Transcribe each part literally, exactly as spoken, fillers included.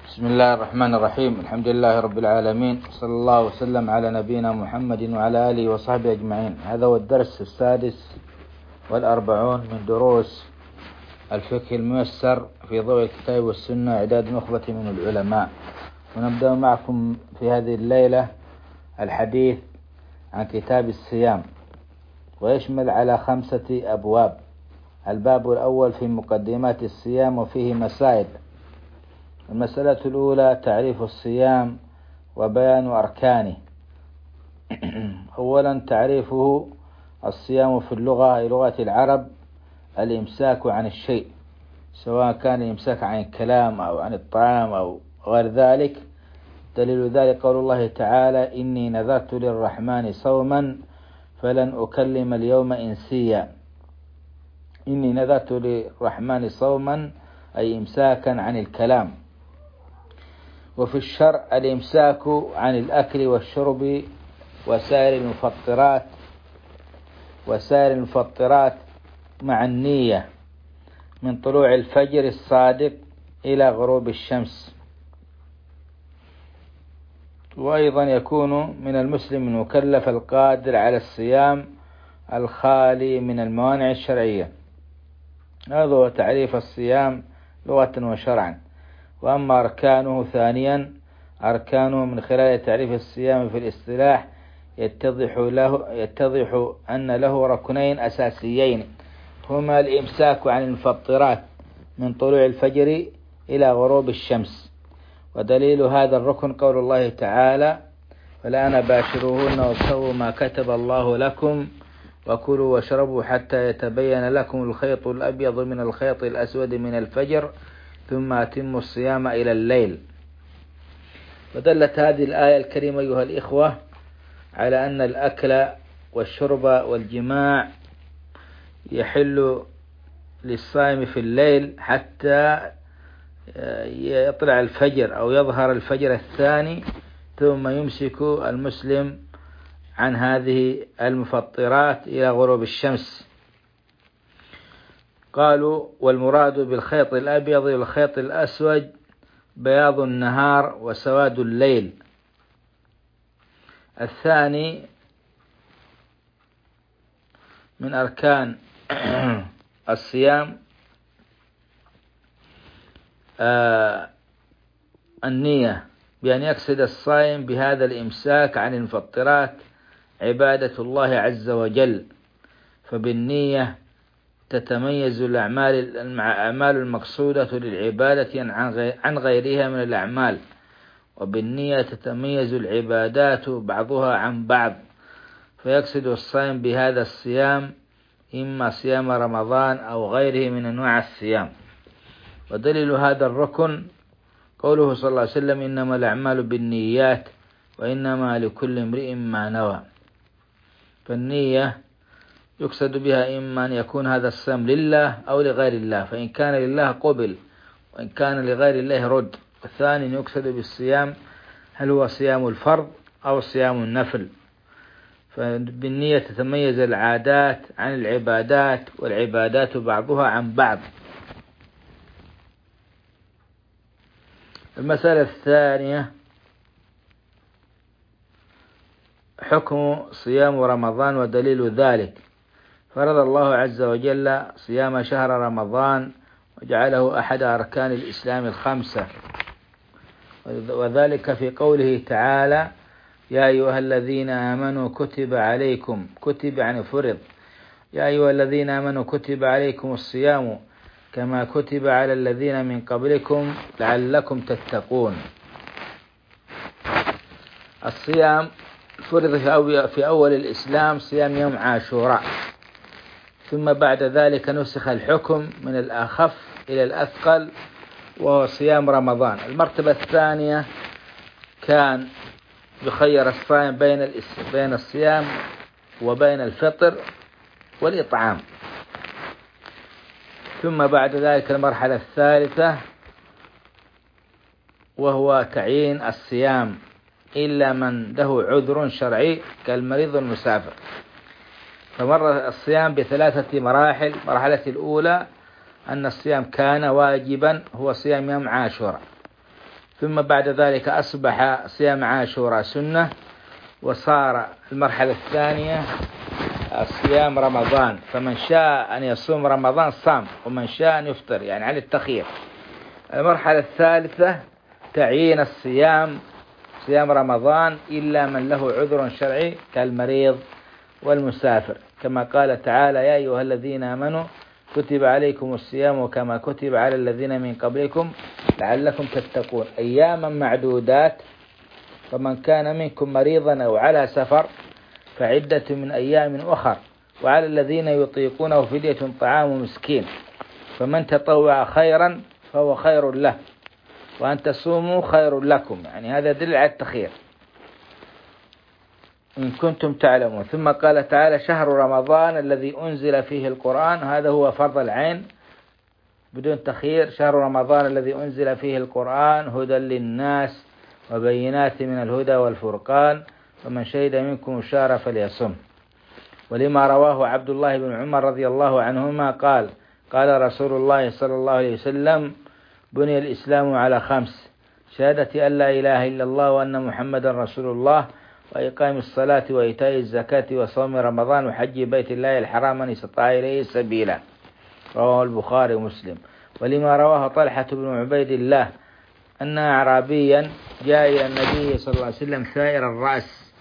بسم الله الرحمن الرحيم. الحمد لله رب العالمين، صلى الله وسلم على نبينا محمد وعلى آله وصحبه أجمعين. هذا هو الدرس السادس والأربعون من دروس الفقه الميسر في ضوء الكتاب والسنة، إعداد نخبة من العلماء. ونبدأ معكم في هذه الليلة الحديث عن كتاب الصيام، ويشمل على خمسة أبواب. الباب الأول في مقدمات الصيام وفيه مسائل. المسألة الأولى تعريف الصيام وبيان أركانه. أولا تعريفه: الصيام في اللغة أي لغة العرب الإمساك عن الشيء، سواء كان الإمساك عن الكلام أو عن الطعام أو غير ذلك. دليل ذلك قول الله تعالى: إني نذرت للرحمن صوما فلن أكلم اليوم إنسيا. إني نذرت للرحمن صوما أي إمساكا عن الكلام. وفي الشرع الإمساك عن الأكل والشرب وسائر المفطرات وسائر المفطرات مع النية من طلوع الفجر الصادق إلى غروب الشمس. وأيضا يكون من المسلم المكلف القادر على الصيام الخالي من الموانع الشرعية. هذا هو تعريف الصيام لغة وشرعا. وأما أركانه ثانيا، أركانه من خلال تعريف الصيام في الاصطلاح يتضح له يتضح أن له ركنين أساسيين، هما الإمساك عن المفطرات من طلوع الفجر إلى غروب الشمس. ودليل هذا الركن قول الله تعالى: فالآن باشروهن وابتغوا ما كتب الله لكم وكلوا واشربوا حتى يتبين لكم الخيط الأبيض من الخيط الأسود من الفجر ثم أتموا الصيام إلى الليل. ودلت هذه الآية الكريمة أيها الإخوة على أن الأكل والشرب والجماع يحل للصائم في الليل حتى يطلع الفجر أو يظهر الفجر الثاني، ثم يمسك المسلم عن هذه المفطرات إلى غروب الشمس. قالوا: والمراد بالخيط الأبيض والخيط الأسود بياض النهار وسواد الليل. الثاني من أركان الصيام آه النية، بأن يقصد الصائم بهذا الإمساك عن المفطرات عبادة الله عز وجل. فبالنية تتميز الأعمال الأعمال المقصودة للعبادة عن غيرها من الأعمال، وبالنية تتميز العبادات بعضها عن بعض. فيقصد الصائم بهذا الصيام إما صيام رمضان أو غيره من أنواع الصيام. ودليل هذا الركن قوله صلى الله عليه وسلم: إنما الأعمال بالنيات وإنما لكل امرئ ما نوى. فالنية يقصد بها إما أن يكون هذا الصيام لله أو لغير الله، فإن كان لله قبل وإن كان لغير الله رد. والثاني يقصد بالصيام هل هو صيام الفرض أو صيام النفل. فبالنية تتميز العادات عن العبادات والعبادات بعضها عن بعض. المسألة الثانية حكم صيام رمضان ودليل ذلك. فرض الله عز وجل صيام شهر رمضان وجعله أحد أركان الإسلام الخمسة، وذلك في قوله تعالى: يا أيها الذين آمنوا كتب عليكم، كتب يعني فرض، يا أيها الذين آمنوا كتب عليكم الصيام كما كتب على الذين من قبلكم لعلكم تتقون. الصيام فرض في أول الإسلام صيام يوم عاشوراء، ثم بعد ذلك نسخ الحكم من الأخف إلى الأثقل وهو صيام رمضان. المرتبة الثانية كان يخير الصائم بين بين الصيام وبين الفطر والإطعام. ثم بعد ذلك المرحلة الثالثة وهو تعيين الصيام إلا من له عذر شرعي كالمريض والمسافر. فمر الصيام بثلاثة مراحل. المرحلة الأولى أن الصيام كان واجبا، هو صيام يوم عاشوراء. ثم بعد ذلك أصبح صيام عاشوراء سنة، وصار المرحلة الثانية صيام رمضان، فمن شاء أن يصوم رمضان صام، ومن شاء أن يفطر، يعني على التخيير. المرحلة الثالثة تعيين الصيام، صيام رمضان إلا من له عذر شرعي كالمريض والمسافر، كما قال تعالى: يا أيها الذين آمنوا كتب عليكم الصيام كما كتب على الذين من قبلكم لعلكم تتقون، أياما معدودات، فمن كان منكم مريضا أو على سفر فعدة من أيام أخر، وعلى الذين يطيقونه فدية طعام مسكين، فمن تطوع خيرا فهو خير له، وأن تصوموا خير لكم، يعني هذا دل على التخيير إن كنتم تعلمون. ثم قال تعالى: شهر رمضان الذي أنزل فيه القرآن، هذا هو فرض العين بدون تخيير، شهر رمضان الذي أنزل فيه القرآن هدى للناس وبينات من الهدى والفرقان، فمن شهد منكم الشهر فليصم. ولما رواه عبد الله بن عمر رضي الله عنهما قال: قال رسول الله صلى الله عليه وسلم: بني الإسلام على خمس: شهادة أن لا إله إلا الله وأن محمدا رسول الله، وإقام الصلاة وإيتاء الزكاة وصوم رمضان وحج بيت الله الحرام من استطاع إليه سبيلا، رواه البخاري ومسلم. ولما رواه طلحة بن عبيد الله أن أعرابيا جاء إلى النبي صلى الله عليه وسلم ثائر الرأس،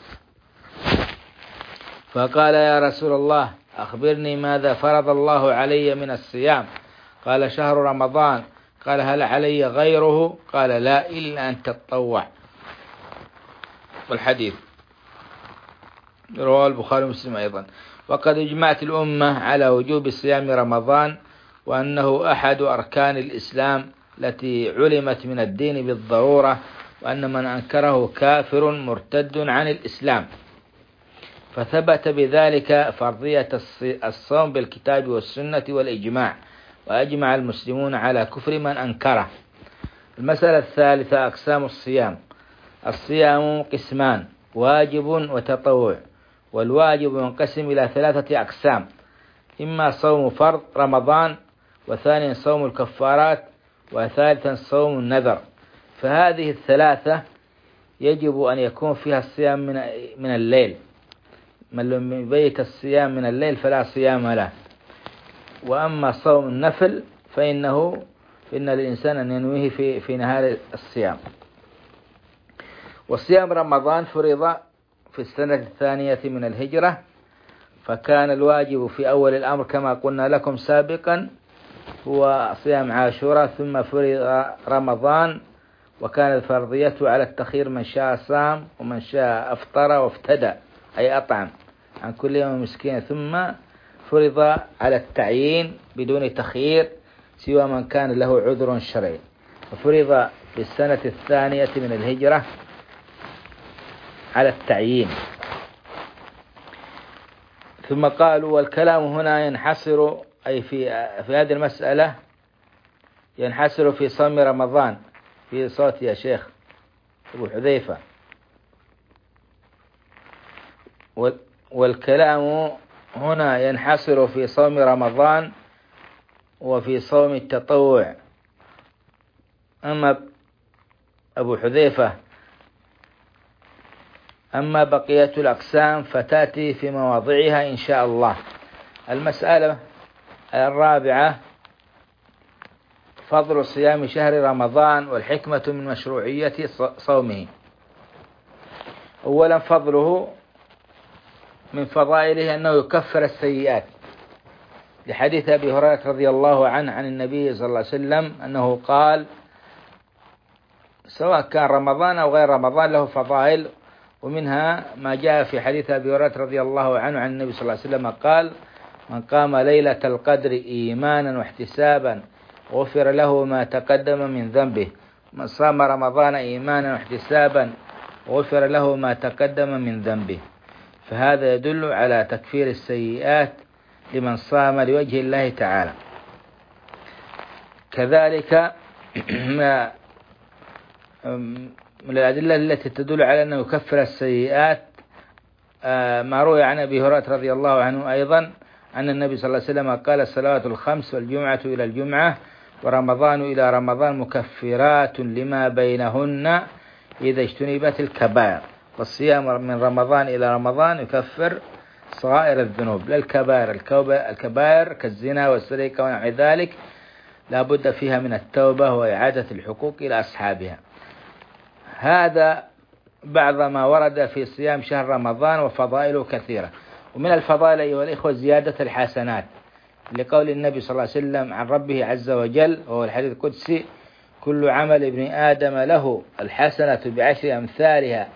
فقال: يا رسول الله أخبرني ماذا فرض الله علي من الصيام؟ قال: شهر رمضان. قال: هل علي غيره؟ قال: لا، إلا أن تتطوع. والحديث رواه البخاري ومسلم أيضا. وقد اجمعت الأمة على وجوب صيام رمضان، وأنه أحد أركان الإسلام التي علمت من الدين بالضرورة، وأن من أنكره كافر مرتد عن الإسلام، فثبت بذلك فرضية الصوم بالكتاب والسنة والإجماع، وأجمع المسلمون على كفر من أنكره. المسألة الثالثة: أقسام الصيام. الصيام قسمان: واجب وتطوع. والواجب ينقسم إلى ثلاثة أقسام: إما صوم فرض رمضان، وثانيا صوم الكفارات، وثالثا صوم النذر. فهذه الثلاثة يجب أن يكون فيها الصيام من من الليل، من لم يبيت الصيام من الليل فلا صيام له. وأما صوم النفل فإنه فإن الإنسان أن ينويه في في نهار الصيام. وصيام رمضان فرض في السنة الثانية من الهجرة، فكان الواجب في أول الأمر كما قلنا لكم سابقا هو صيام عاشوراء، ثم فرض رمضان، وكانت فرضيته على التخيير: من شاء صام ومن شاء أفطر وافتدى، أي أطعم عن كل يوم مسكين. ثم فرض على التعيين بدون تخيير سوى من كان له عذر شرعي، وفرض في السنة الثانية من الهجرة على التعيين. ثم قالوا: والكلام هنا ينحصر، أي في في هذه المسألة ينحصر في صوم رمضان. في صوت يا شيخ أبو حذيفة. والكلام هنا ينحصر في صوم رمضان وفي صوم التطوع. أما أبو حذيفة أما بقية الأقسام فتأتي في مواضعها إن شاء الله. المسألة الرابعة: فضل صيام شهر رمضان والحكمة من مشروعية صومه. أولا، فضله من فضائله أنه يكفر السيئات، لحديث أبي هريرة رضي الله عنه عن النبي صلى الله عليه وسلم أنه قال: سواء كان رمضان أو غير رمضان له فضائل، ومنها ما جاء في حديث أبي هريرة رضي الله عنه عن النبي صلى الله عليه وسلم قال: من قام ليلة القدر إيمانا واحتسابا غفر له ما تقدم من ذنبه، من صام رمضان إيمانا واحتسابا غفر له ما تقدم من ذنبه. فهذا يدل على تكفير السيئات لمن صام لوجه الله تعالى. كذلك من الأدلة التي تدل على أنه يكفر السيئات ما روي عن أبي هريرة رضي الله عنه أيضا أن النبي صلى الله عليه وسلم قال: الصلوات الخمس والجمعة إلى الجمعة ورمضان إلى رمضان مكفرات لما بينهن إذا اجتنبت الكبائر. والصيام من رمضان إلى رمضان يكفر صغائر الذنوب لا الكبائر. الكبائر كالزنا والسرقة ونحو ذلك لا بد فيها من التوبة وإعادة الحقوق إلى أصحابها. هذا بعض ما ورد في صيام شهر رمضان وفضائله كثيرة. ومن الفضائل أيها الإخوة زيادة الحسنات، لقول النبي صلى الله عليه وسلم عن ربه عز وجل وهو الحديث القدسي: كل عمل ابن آدم له الحسنة بعشر أمثالها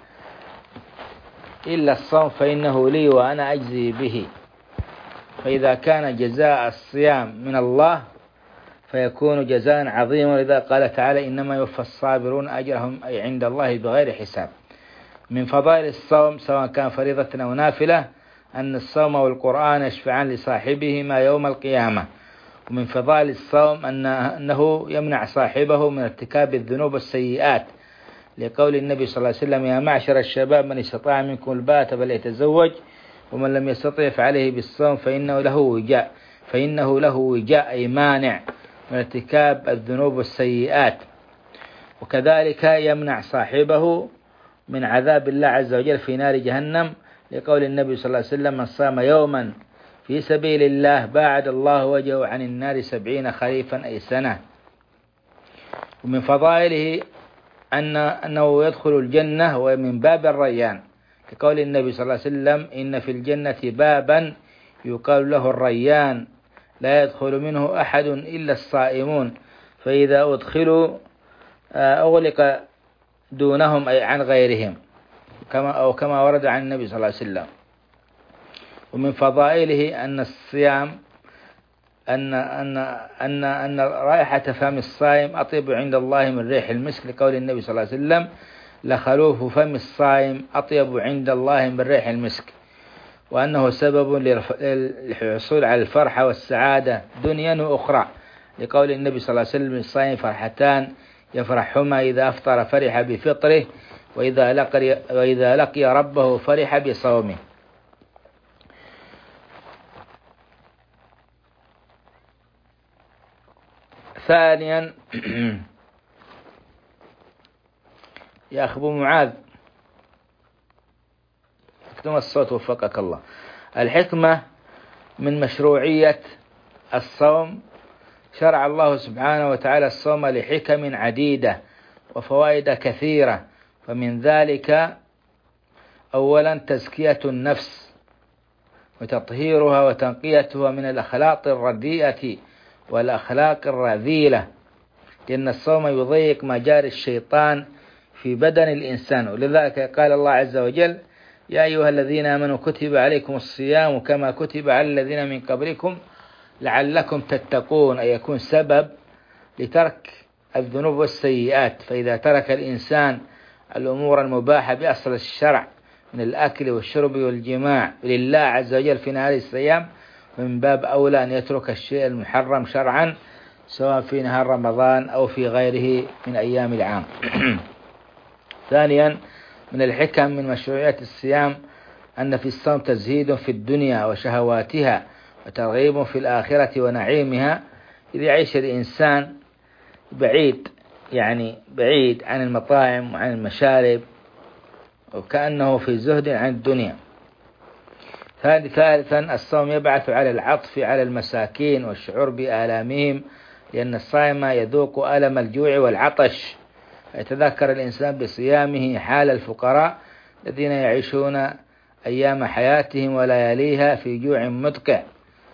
إلا الصوم فإنه لي وأنا أجزي به. فإذا كان جزاء الصيام من الله فيكون جزاء عظيما، لذا قال تعالى: إنما يوفى الصابرون أجرهم أي عند الله بغير حساب. من فضائل الصوم سواء كان فريضة أو نافلة أن الصوم والقرآن يشفعان لصاحبهما يوم القيامة. ومن فضائل الصوم أنه يمنع صاحبه من ارتكاب الذنوب والسيئات، لقول النبي صلى الله عليه وسلم: يا معشر الشباب من استطاع منكم الباءة فليتزوج ومن لم يستطع فعليه بالصوم فإنه له وجاء فإنه له وجاء أي مانع من ارتكاب الذنوب والسيئات. وكذلك يمنع صاحبه من عذاب الله عز وجل في نار جهنم، لقول النبي صلى الله عليه وسلم: من صام يوما في سبيل الله باعد الله وجهه عن النار سبعين خريفا أي سنة. ومن فضائله أن أنه يدخل الجنة ومن باب الريان، كقول النبي صلى الله عليه وسلم: إن في الجنة بابا يقال له الريان لا يدخل منه أحد إلا الصائمون، فإذا أدخلوا أغلق دونهم أي عن غيرهم، كما أو كما ورد عن النبي صلى الله عليه وسلم. ومن فضائله أن الصيام أن أن أن أن رائحة فم الصائم أطيب عند الله من ريح المسك، لقول النبي صلى الله عليه وسلم: لخلوف فم الصائم أطيب عند الله من ريح المسك. وأنه سبب للحصول على الفرحة والسعادة دنيا وأخرى، لقول النبي صلى الله عليه وسلم: الصائم فرحتان يفرحهما إذا أفطر فرح بفطره وإذا لقي, وإذا لقي ربه فرح بصومه. ثانيا يا أخ أبو معاذ اكتم الصوت وفقك الله. الحكمة من مشروعية الصوم: شرع الله سبحانه وتعالى الصوم لحكم عديدة وفوائد كثيرة، فمن ذلك أولا تزكية النفس وتطهيرها وتنقيتها من الأخلاق الرديئة والأخلاق الرذيلة، لأن الصوم يضيق مجاري الشيطان في بدن الإنسان. ولذلك قال الله عز وجل: يا أيها الذين آمنوا كتب عليكم الصيام كما كتب على الذين من قبلكم لعلكم تتقون، أي يكون سبب لترك الذنوب والسيئات. فإذا ترك الإنسان الأمور المباحة بأصل الشرع من الأكل والشرب والجماع لله عز وجل في نهار الصيام، من باب أولى أن يترك الشيء المحرم شرعا سواء في نهار رمضان أو في غيره من أيام العام. ثانيا من الحكم من مشروعية الصيام أن في الصوم تزهيد في الدنيا وشهواتها وترغيب في الآخرة ونعيمها، إذ يعيش الإنسان بعيد يعني بعيد عن المطاعم وعن المشارب وكأنه في زهد عن الدنيا. ثالثا الصوم يبعث على العطف على المساكين والشعور بآلامهم، لأن الصائم يذوق ألم الجوع والعطش، يتذكر الإنسان بصيامه حال الفقراء الذين يعيشون أيام حياتهم ولياليها في جوع مدقع،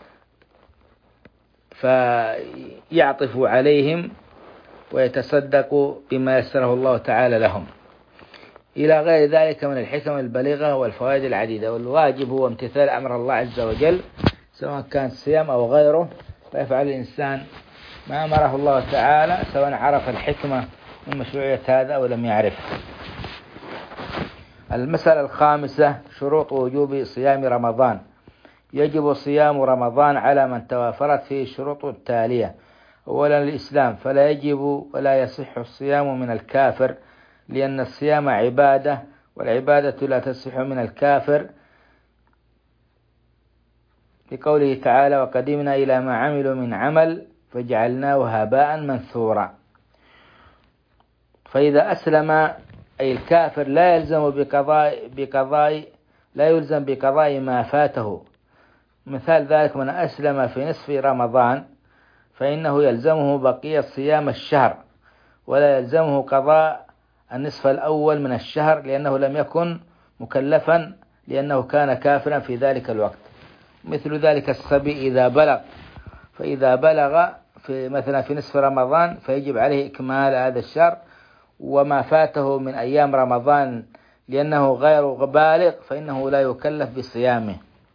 فيعطف عليهم ويتصدق بما يسره الله تعالى لهم، إلى غير ذلك من الحكم البليغة والفوائد العديدة. والواجب هو امتثال أمر الله عز وجل سواء كان صيام أو غيره، فيفعل الإنسان ما أمره الله تعالى سواء عرف الحكمة من مشروعية هذا أو لم يعرف. المسألة الخامسة شروط وجوب صيام رمضان. يجب صيام رمضان على من توافرت فيه الشروط التالية: أولا الإسلام، فلا يجب ولا يصح الصيام من الكافر، لأن الصيام عبادة والعبادة لا تصح من الكافر، لقوله تعالى: وقدمنا إلى ما عملوا من عمل فجعلناه هباء منثورا. فإذا أسلم أي الكافر لا يلزم بقضاء بقضاء لا يلزم بقضاء ما فاته. مثال ذلك من أسلم في نصف رمضان فإنه يلزمه بقية صيام الشهر، ولا يلزمه قضاء النصف الأول من الشهر لأنه لم يكن مكلفا، لأنه كان كافرا في ذلك الوقت. مثل ذلك الصبي إذا بلغ، فإذا بلغ في مثلا في نصف رمضان فيجب عليه إكمال هذا الشهر، وما فاته من أيام رمضان لأنه غير بالغ فإنه لا يكلف بصيامه.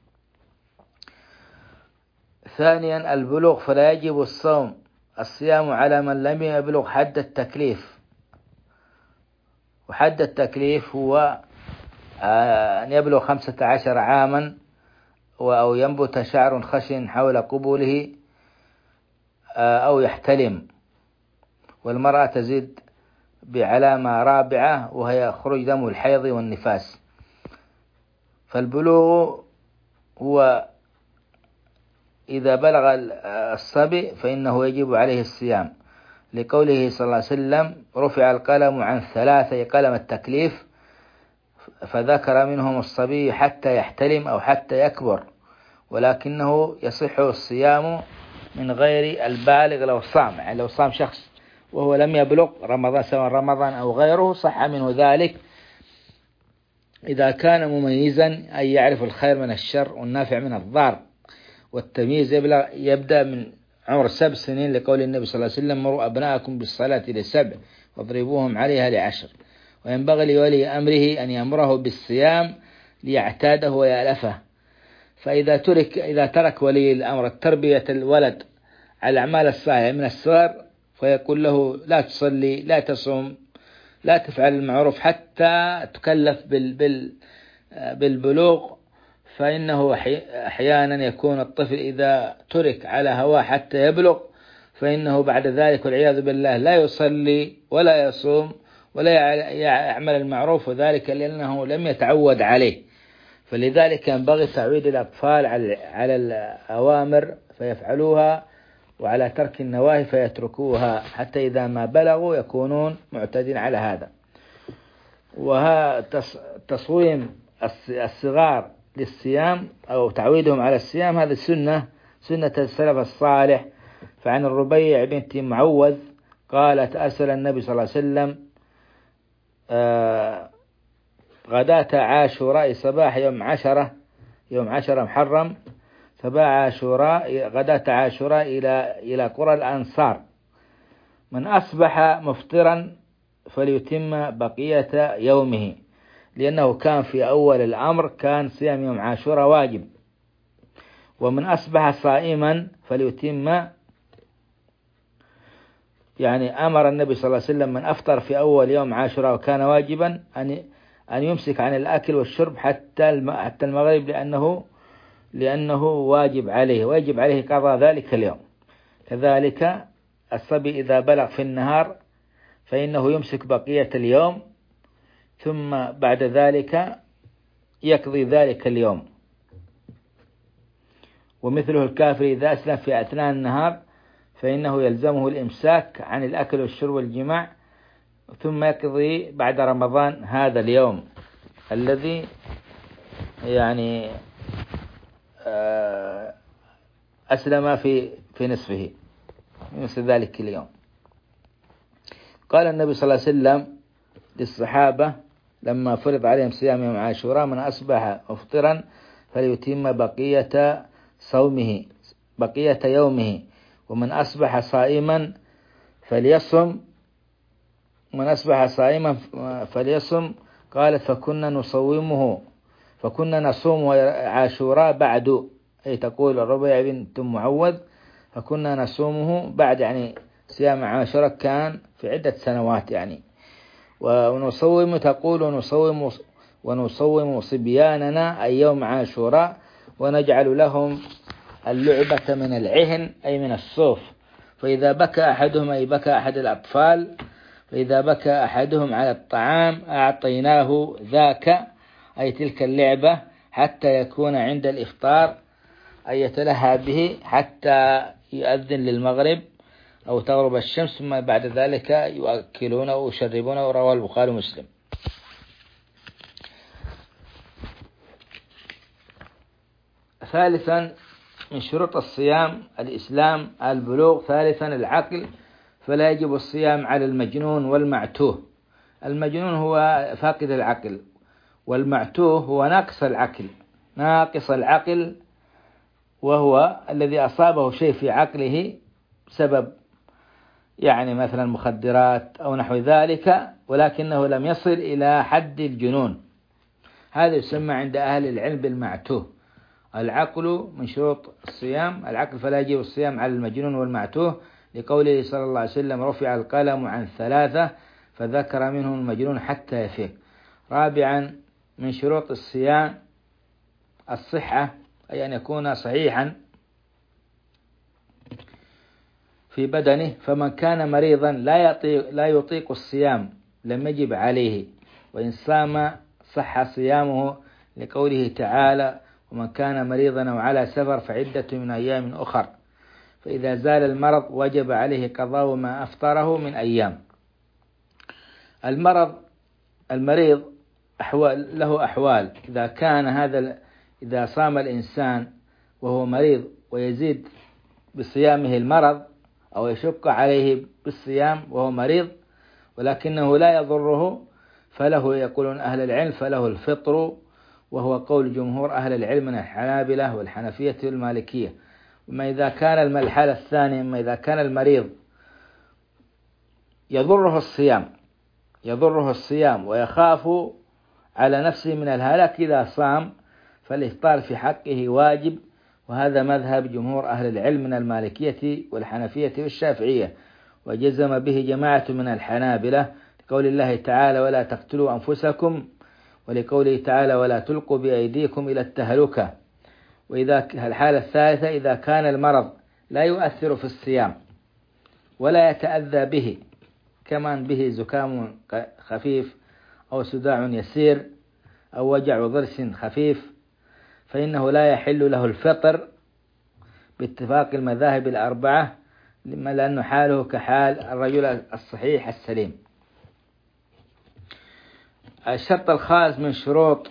ثانيا البلوغ، فلا يجب الصوم الصيام على من لم يبلغ حد التكليف. وحد التكليف هو أن يبلغ خمسة عشر عاما أو ينبت شعر خشن حول قبوله أو يحتلم. والمرأة تزيد بعلامة رابعة وهي خروج دم الحيض والنفاس. فالبلوغ هو إذا بلغ الصبي فإنه يجب عليه الصيام، لقوله صلى الله عليه وسلم رفع القلم عن ثلاثة قلم التكليف، فذكر منهم الصبي حتى يحتلم أو حتى يكبر، ولكنه يصح الصيام من غير البالغ لو صام. يعني لو صام شخص وهو لم يبلغ رمضان سواء رمضان أو غيره صح منه ذلك إذا كان مميزا أي يعرف الخير من الشر والنافع من الضار. والتمييز يبدأ من عمر سبع سنين لقول النبي صلى الله عليه وسلم مروا أبناءكم بالصلاة لسبع واضربوهم عليها لعشر. وينبغي لولي أمره أن يأمره بالصيام ليعتاده ويألفه. فإذا ترك إذا ترك ولي الأمر تربية الولد على الأعمال الصالحة من الصغر فيقول له لا تصلي لا تصوم لا تفعل المعروف حتى تكلف بال بال بالبلوغ، فإنه أحيانا يكون الطفل إذا ترك على هواه حتى يبلغ فإنه بعد ذلك والعياذ بالله لا يصلي ولا يصوم ولا يعمل المعروف، وذلك لأنه لم يتعود عليه. فلذلك ينبغي تعويد الأطفال على الأوامر فيفعلوها وعلى ترك النواهي فيتركوها حتى إذا ما بلغوا يكونون معتادين على هذا. وها تصويم الصغار للصيام أو تعويدهم على الصيام هذا سنة سنة السلف الصالح. فعن الربيع بنت معوذ قالت أرسل النبي صلى الله عليه وسلم آه غداة عاشوراء صباح يوم عشرة يوم عشرة محرم صباح عاشوراء غداة عاشوراء إلى إلى قرى الأنصار من أصبح مفطرا فليتم بقية يومه، لأنه كان في أول الأمر كان صيام يوم عاشوراء واجب. ومن أصبح صائما فليتم، يعني أمر النبي صلى الله عليه وسلم من أفطر في أول يوم عاشوراء وكان واجبا أن أن يمسك عن الأكل والشرب حتى حتى المغرب، لأنه لأنه واجب عليه واجب عليه قضاء ذلك اليوم. كذلك الصبي إذا بلغ في النهار فإنه يمسك بقية اليوم ثم بعد ذلك يقضي ذلك اليوم. ومثله الكافر إذا أسلم في أثناء النهار فإنه يلزمه الإمساك عن الأكل والشرب والجماع ثم يقضي بعد رمضان هذا اليوم الذي يعني أسلم في في نصفه مثل ذلك اليوم. قال النبي صلى الله عليه وسلم للصحابة لما فرض عليهم صيام يوم عاشوراء من أصبح مفطرا فليتم بقية صومه بقية يومه، ومن أصبح صائما فليصم من أصبح صائما فليصم. قالت فكنا نصومه فكنا نصوم عاشوراء بعد، أي تقول الربيع بنت معوذ فكنا نصومه بعد، يعني صيام عاشوراء كان في عدة سنوات يعني. ونصوم تقول ونصوم ونصوم صبياننا أي يوم عاشوراء ونجعل لهم اللعبة من العهن أي من الصوف، فإذا بكى أحدهم أي بكى أحد الأطفال فإذا بكى أحدهم على الطعام أعطيناه ذاك أي تلك اللعبة حتى يكون عند الإفطار أي يتلهى به حتى يؤذن للمغرب أو تغرب الشمس، ثم بعد ذلك يؤكلون ويشربون، ورواه البخاري ومسلم. ثالثا من شروط الصيام الإسلام البلوغ. ثالثا العقل، فلا يجب الصيام على المجنون والمعتوه. المجنون هو فاقد العقل، والمعتوه هو ناقص العقل ناقص العقل وهو الذي أصابه شيء في عقله بسبب يعني مثلا مخدرات أو نحو ذلك، ولكنه لم يصل إلى حد الجنون. هذا يسمى عند أهل العلم بالمعتوه. العقل من شروط الصيام العقل، فلا يجب الصيام على المجنون والمعتوه، لقوله صلى الله عليه وسلم: رفع القلم عن ثلاثة فذكر منهم المجنون حتى يفيق. رابعا من شروط الصيام الصحة، أي أن يكون صحيحا في بدنه، فمن كان مريضا لا يطيق, لا يطيق الصيام لم يجب عليه، وإن صام صح صيامه، لقوله تعالى: ومن كان مريضا أو على سفر فعدة من أيام أخر. فإذا زال المرض وجب عليه قضاء ما أفطره من أيام. المرض المريض أحوال له أحوال. إذا كان هذا إذا صام الإنسان وهو مريض ويزيد بصيامه المرض، أو يشق عليه بالصيام وهو مريض ولكنه لا يضره، فله يقولون أهل العلم فله الفطر، وهو قول جمهور أهل العلم من الحنابلة والحنفية والمالكية. وما إذا كان الحالة الثانية، ما إذا كان المريض يضره الصيام يضره الصيام ويخاف على نفسه من الهلاك إذا صام، فالإفطار في حقه واجب، وهذا مذهب جمهور أهل العلم من المالكية والحنفية والشافعية، وجزم به جماعة من الحنابلة، لقول الله تعالى: ولا تقتلوا أنفسكم، ولقوله تعالى: ولا تلقوا بأيديكم إلى التهلكة. وإذا الحالة الثالثة إذا كان المرض لا يؤثر في الصيام ولا يتأذى به، كمان به زكام خفيف أو صداع يسير أو وجع ضرس خفيف، فإنه لا يحل له الفطر باتفاق المذاهب الأربعة، لأنه حاله كحال الرجل الصحيح السليم. الشرط الخامس من شروط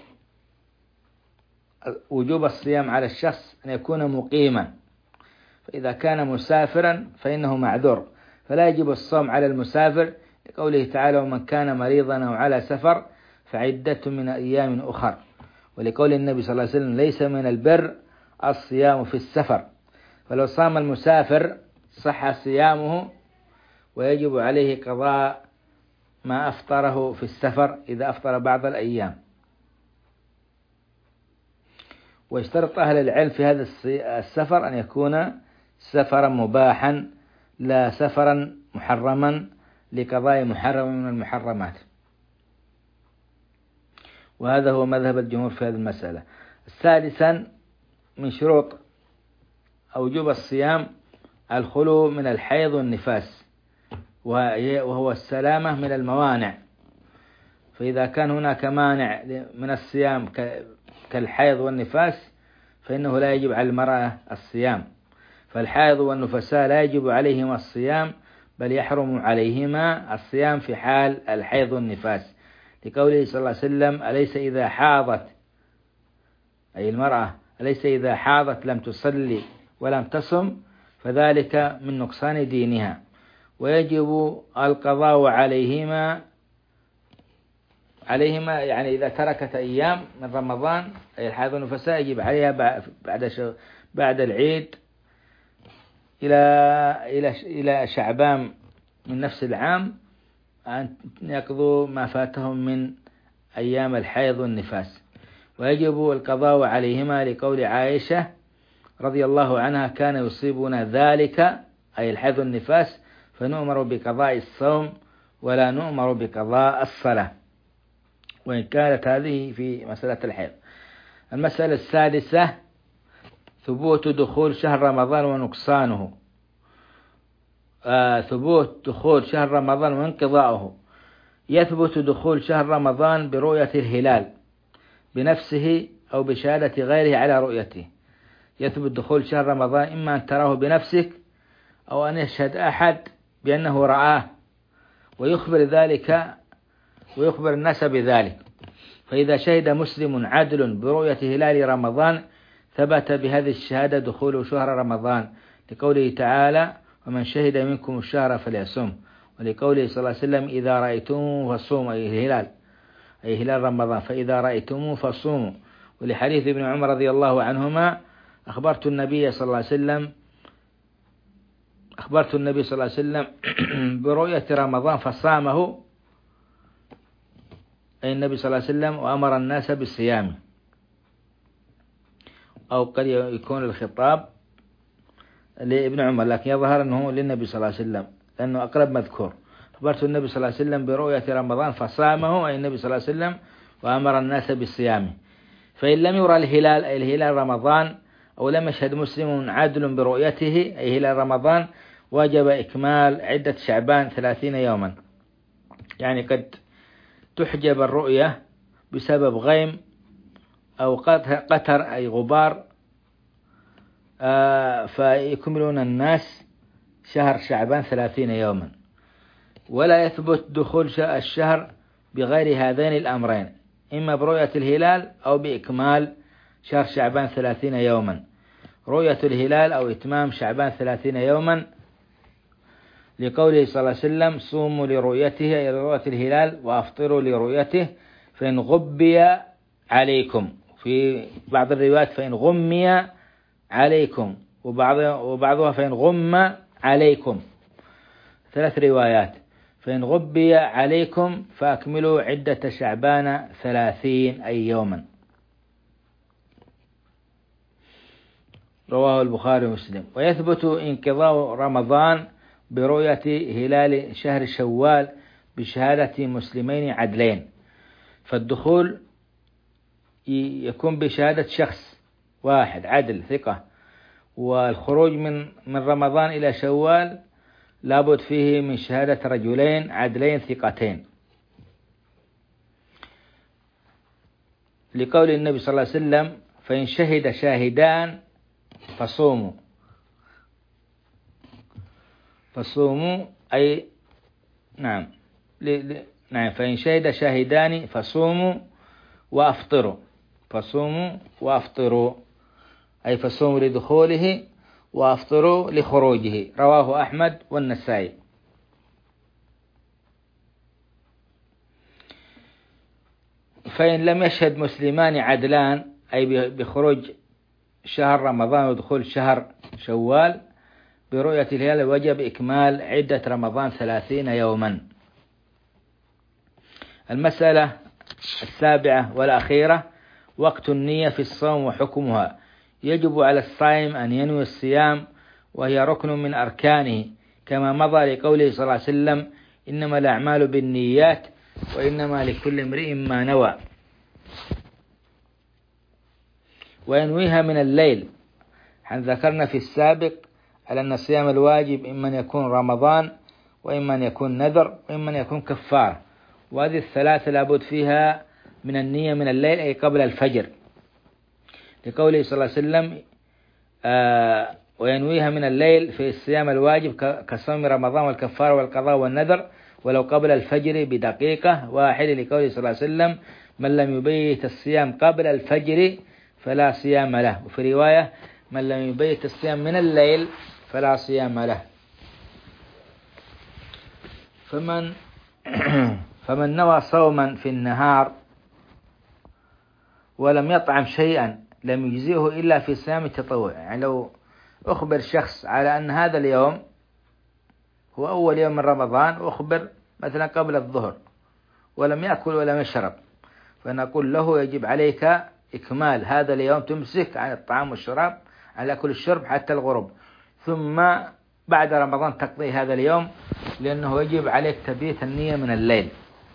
وجوب الصيام على الشخص أن يكون مقيما، فإذا كان مسافرا فإنه معذور، فلا يجب الصوم على المسافر، لقوله تعالى: ومن كان مريضا أو على سفر فعدة من أيام أخر، ولقول النبي صلى الله عليه وسلم: ليس من البر الصيام في السفر. فلو صام المسافر صح صيامه، ويجب عليه قضاء ما أفطره في السفر إذا أفطر بعض الأيام. ويشترط أهل العلم في هذا السفر أن يكون سفرا مباحا لا سفرا محرما لقضاء محرم من المحرمات، وهذا هو مذهب الجمهور في هذه المسألة. سادسا من شروط وجوب الصيام الخلو من الحيض والنفاس، وهو السلامة من الموانع. فإذا كان هناك مانع من الصيام كالحيض والنفاس فإنه لا يجب على المرأة الصيام، فالحائض والنفساء لا يجب عليهما الصيام، بل يحرم عليهما الصيام في حال الحيض والنفاس، لقوله صلى الله عليه وسلم: أليس إذا حاضت، أي المرأة أليس إذا حاضت لم تصلي ولم تصم فذلك من نقصان دينها، ويجب القضاء عليهما عليهما يعني إذا تركت أيام من رمضان، أي الحائض والنفساء يجب عليها بعد بعد العيد إلى إلى إلى شعبان من نفس العام أن يقضوا ما فاتهم من أيام الحيض والنفاس، ويجب القضاء عليهما لقول عائشة رضي الله عنها: كان يصيبنا ذلك، أي الحيض والنفاس، فنؤمر بقضاء الصوم ولا نؤمر بقضاء الصلاة، وإن كانت هذه في مسألة الحيض. المسألة السادسة ثبوت دخول شهر رمضان ونقصانه. آه ثبوت دخول شهر رمضان وانقضاؤه. يثبت دخول شهر رمضان برؤية الهلال بنفسه أو بشهادة غيره على رؤيته. يثبت دخول شهر رمضان إما أن تراه بنفسك أو أن يشهد أحد بأنه رآه ويخبر ذلك ويخبر الناس بذلك. فإذا شهد مسلم عدل برؤية هلال رمضان ثبت بهذه الشهادة دخول شهر رمضان، لقوله تعالى: ومن شهد منكم الشهر فليصم، ولقوله صلى الله عليه وسلم: إذا رأيتموه فصوموا، أي الهلال أي هلال رمضان، فإذا رأيتموه فصوموا. ولحديث ابن عمر رضي الله عنهما: أخبرت النبي صلى الله عليه وسلم أخبرت النبي صلى الله عليه وسلم برؤية رمضان فصامه، أي النبي صلى الله عليه وسلم، وأمر الناس بالصيام. أو قد يكون الخطاب لابن عمر، لكن يظهر أنه للنبي صلى الله عليه وسلم لأنه أقرب مذكور. أخبرت النبي صلى الله عليه وسلم برؤية رمضان فصامه، أي النبي صلى الله عليه وسلم، وأمر الناس بالصيام. فإن لم يرى الهلال، أي الهلال رمضان، أو لم يشهد مسلم عدل برؤيته، أي هلال رمضان، وجب إكمال عدة شعبان ثلاثين يوما. يعني قد تحجب الرؤية بسبب غيم أو قتر أي غبار، آه فيكملون الناس شهر شعبان ثلاثين يوما. ولا يثبت دخول الشهر بغير هذين الأمرين، إما برؤية الهلال أو بإكمال شهر شعبان ثلاثين يوما. رؤية الهلال أو إتمام شعبان ثلاثين يوما، لقوله صلى الله عليه وسلم: صوموا لرؤيته، أي لرؤية الهلال، وأفطروا لرؤيته، فإن غبي عليكم. في بعض الروايات فإن غمي عليكم، وبعض وبعضها فإن غم عليكم، ثلاث روايات. فإن غبي عليكم فأكملوا عدة شعبان ثلاثين أي يوما. رواه البخاري ومسلم. ويثبت انقضاء رمضان برؤية هلال شهر شوال بشهادة مسلمين عدلين، فالدخول يكون بشهادة شخص واحد عدل ثقة، والخروج من من رمضان إلى شوال لابد فيه من شهادة رجلين عدلين ثقتين، لقول النبي صلى الله عليه وسلم: فإن شهد شاهدان فصوموا. فصوموا أي نعم ل... نعم فإن شهد شاهدان فصوموا وأفطروا. فصوموا وأفطروا أي فصوموا لدخوله وأفطروا لخروجه. رواه أحمد والنسائي. فإن لم يشهد مسلمان عدلان، أي بخروج شهر رمضان ودخول شهر شوال برؤية الهلال، وجب إكمال عدة رمضان ثلاثين يوما. المسألة السابعة والأخيرة: وقت النية في الصوم وحكمها. يجب على الصائم أن ينوي الصيام، وهي ركن من أركانه، كما مضى لقوله صلى الله عليه وسلم: إنما الأعمال بالنيات وإنما لكل امرئ ما نوى. وينويها من الليل. ذكرنا في السابق على أن الصيام الواجب إما أن يكون رمضان، وإما أن يكون نذر، وإما أن يكون كفار، وهذه الثلاثة لابد فيها من النية من الليل، أي قبل الفجر، لقوله صلى الله عليه وسلم: آه وينويها من الليل في الصيام الواجب كصوم رمضان والكفار والقضاء والنذر، ولو قبل الفجر بدقيقة واحدة، لقوله صلى الله عليه وسلم: من لم يبيت الصيام قبل الفجر فلا صيام له. وفي رواية: من لم يبيت الصيام من الليل فلا صيام له. فمن فمن نوى صوما في النهار ولم يطعم شيئا لم يجزيه إلا في صيام التطوع. يعني لو أخبر شخص على أن هذا اليوم هو أول يوم من رمضان، وأخبر مثلا قبل الظهر، ولم يأكل ولم يشرب، فنقول له: يجب عليك إكمال هذا اليوم، تمسك عن الطعام والشراب، عن الأكل والشرب حتى الغروب، ثم بعد رمضان تقضي هذا اليوم، لأنه يجب عليك تبيت النية من الليل.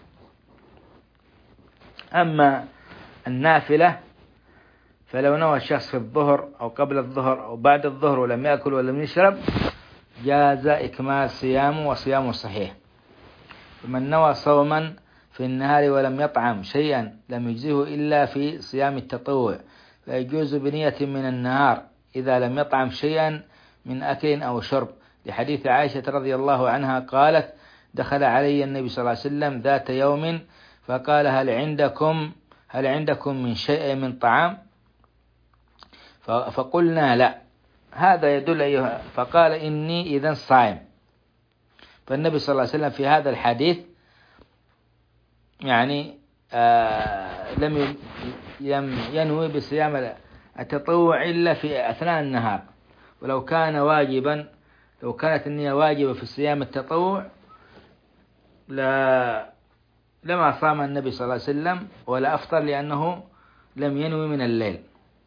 أما النافلة فلو نوى الشخص في الظهر أو قبل الظهر أو بعد الظهر ولم يأكل ولم يشرب جاز إكمال صيامه وصيامه صحيح. فمن نوى صوما في النهار ولم يطعم شيئا لم يجزه إلا في صيام التطوع، فيجوز بنية من النهار إذا لم يطعم شيئا من أكل أو شرب، لحديث عائشة رضي الله عنها قالت: دخل علي النبي صلى الله عليه وسلم ذات يوم فقال: هل عندكم هل عندكم من شيء من طعام؟ فقلنا: لا. هذا يدل أيها فقال: إني إذن صائم. فالنبي صلى الله عليه وسلم في هذا الحديث يعني آه لم لم ينوي بصيام التطوع إلا في أثناء النهار، ولو كان واجبا لو كانت النية واجبة في صيام التطوع لا لما صام النبي صلى الله عليه وسلم ولا أفطر، لأنه لم ينوي من الليل.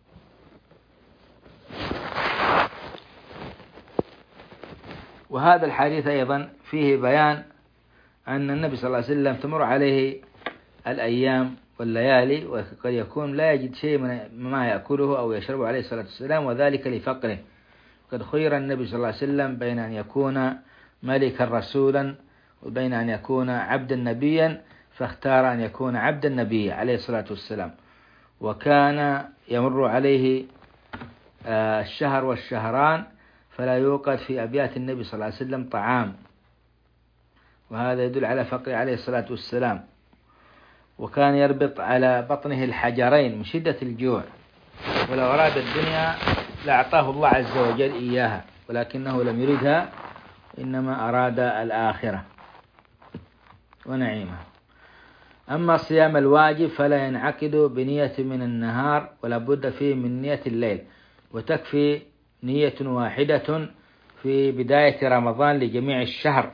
وهذا الحديث أيضا فيه بيان أن النبي صلى الله عليه وسلم تمر عليه الأيام والليالي وقد يكون لا يجد شيء من ما يأكله أو يشربه عليه الصلاة والسلام، وذلك لفقره. قد خير النبي صلى الله عليه وسلم بين أن يكون ملكا رسولا وبين أن يكون عبدا نبيا، فاختار أن يكون عبدا نبيا عليه الصلاة والسلام. وكان يمر عليه الشهر والشهران فلا يوقد في أبيات النبي صلى الله عليه وسلم طعام، وهذا يدل على فقره عليه الصلاة والسلام. وكان يربط على بطنه الحجرين من شدة الجوع، ولو أراد الدنيا لأعطاه الله عز وجل إياها، ولكنه لم يردها، إنما أراد الآخرة ونعيمها. أما صيام الواجب فلا ينعقد بنية من النهار ولا بد فيه من نية الليل، وتكفي نية واحدة في بداية رمضان لجميع الشهر.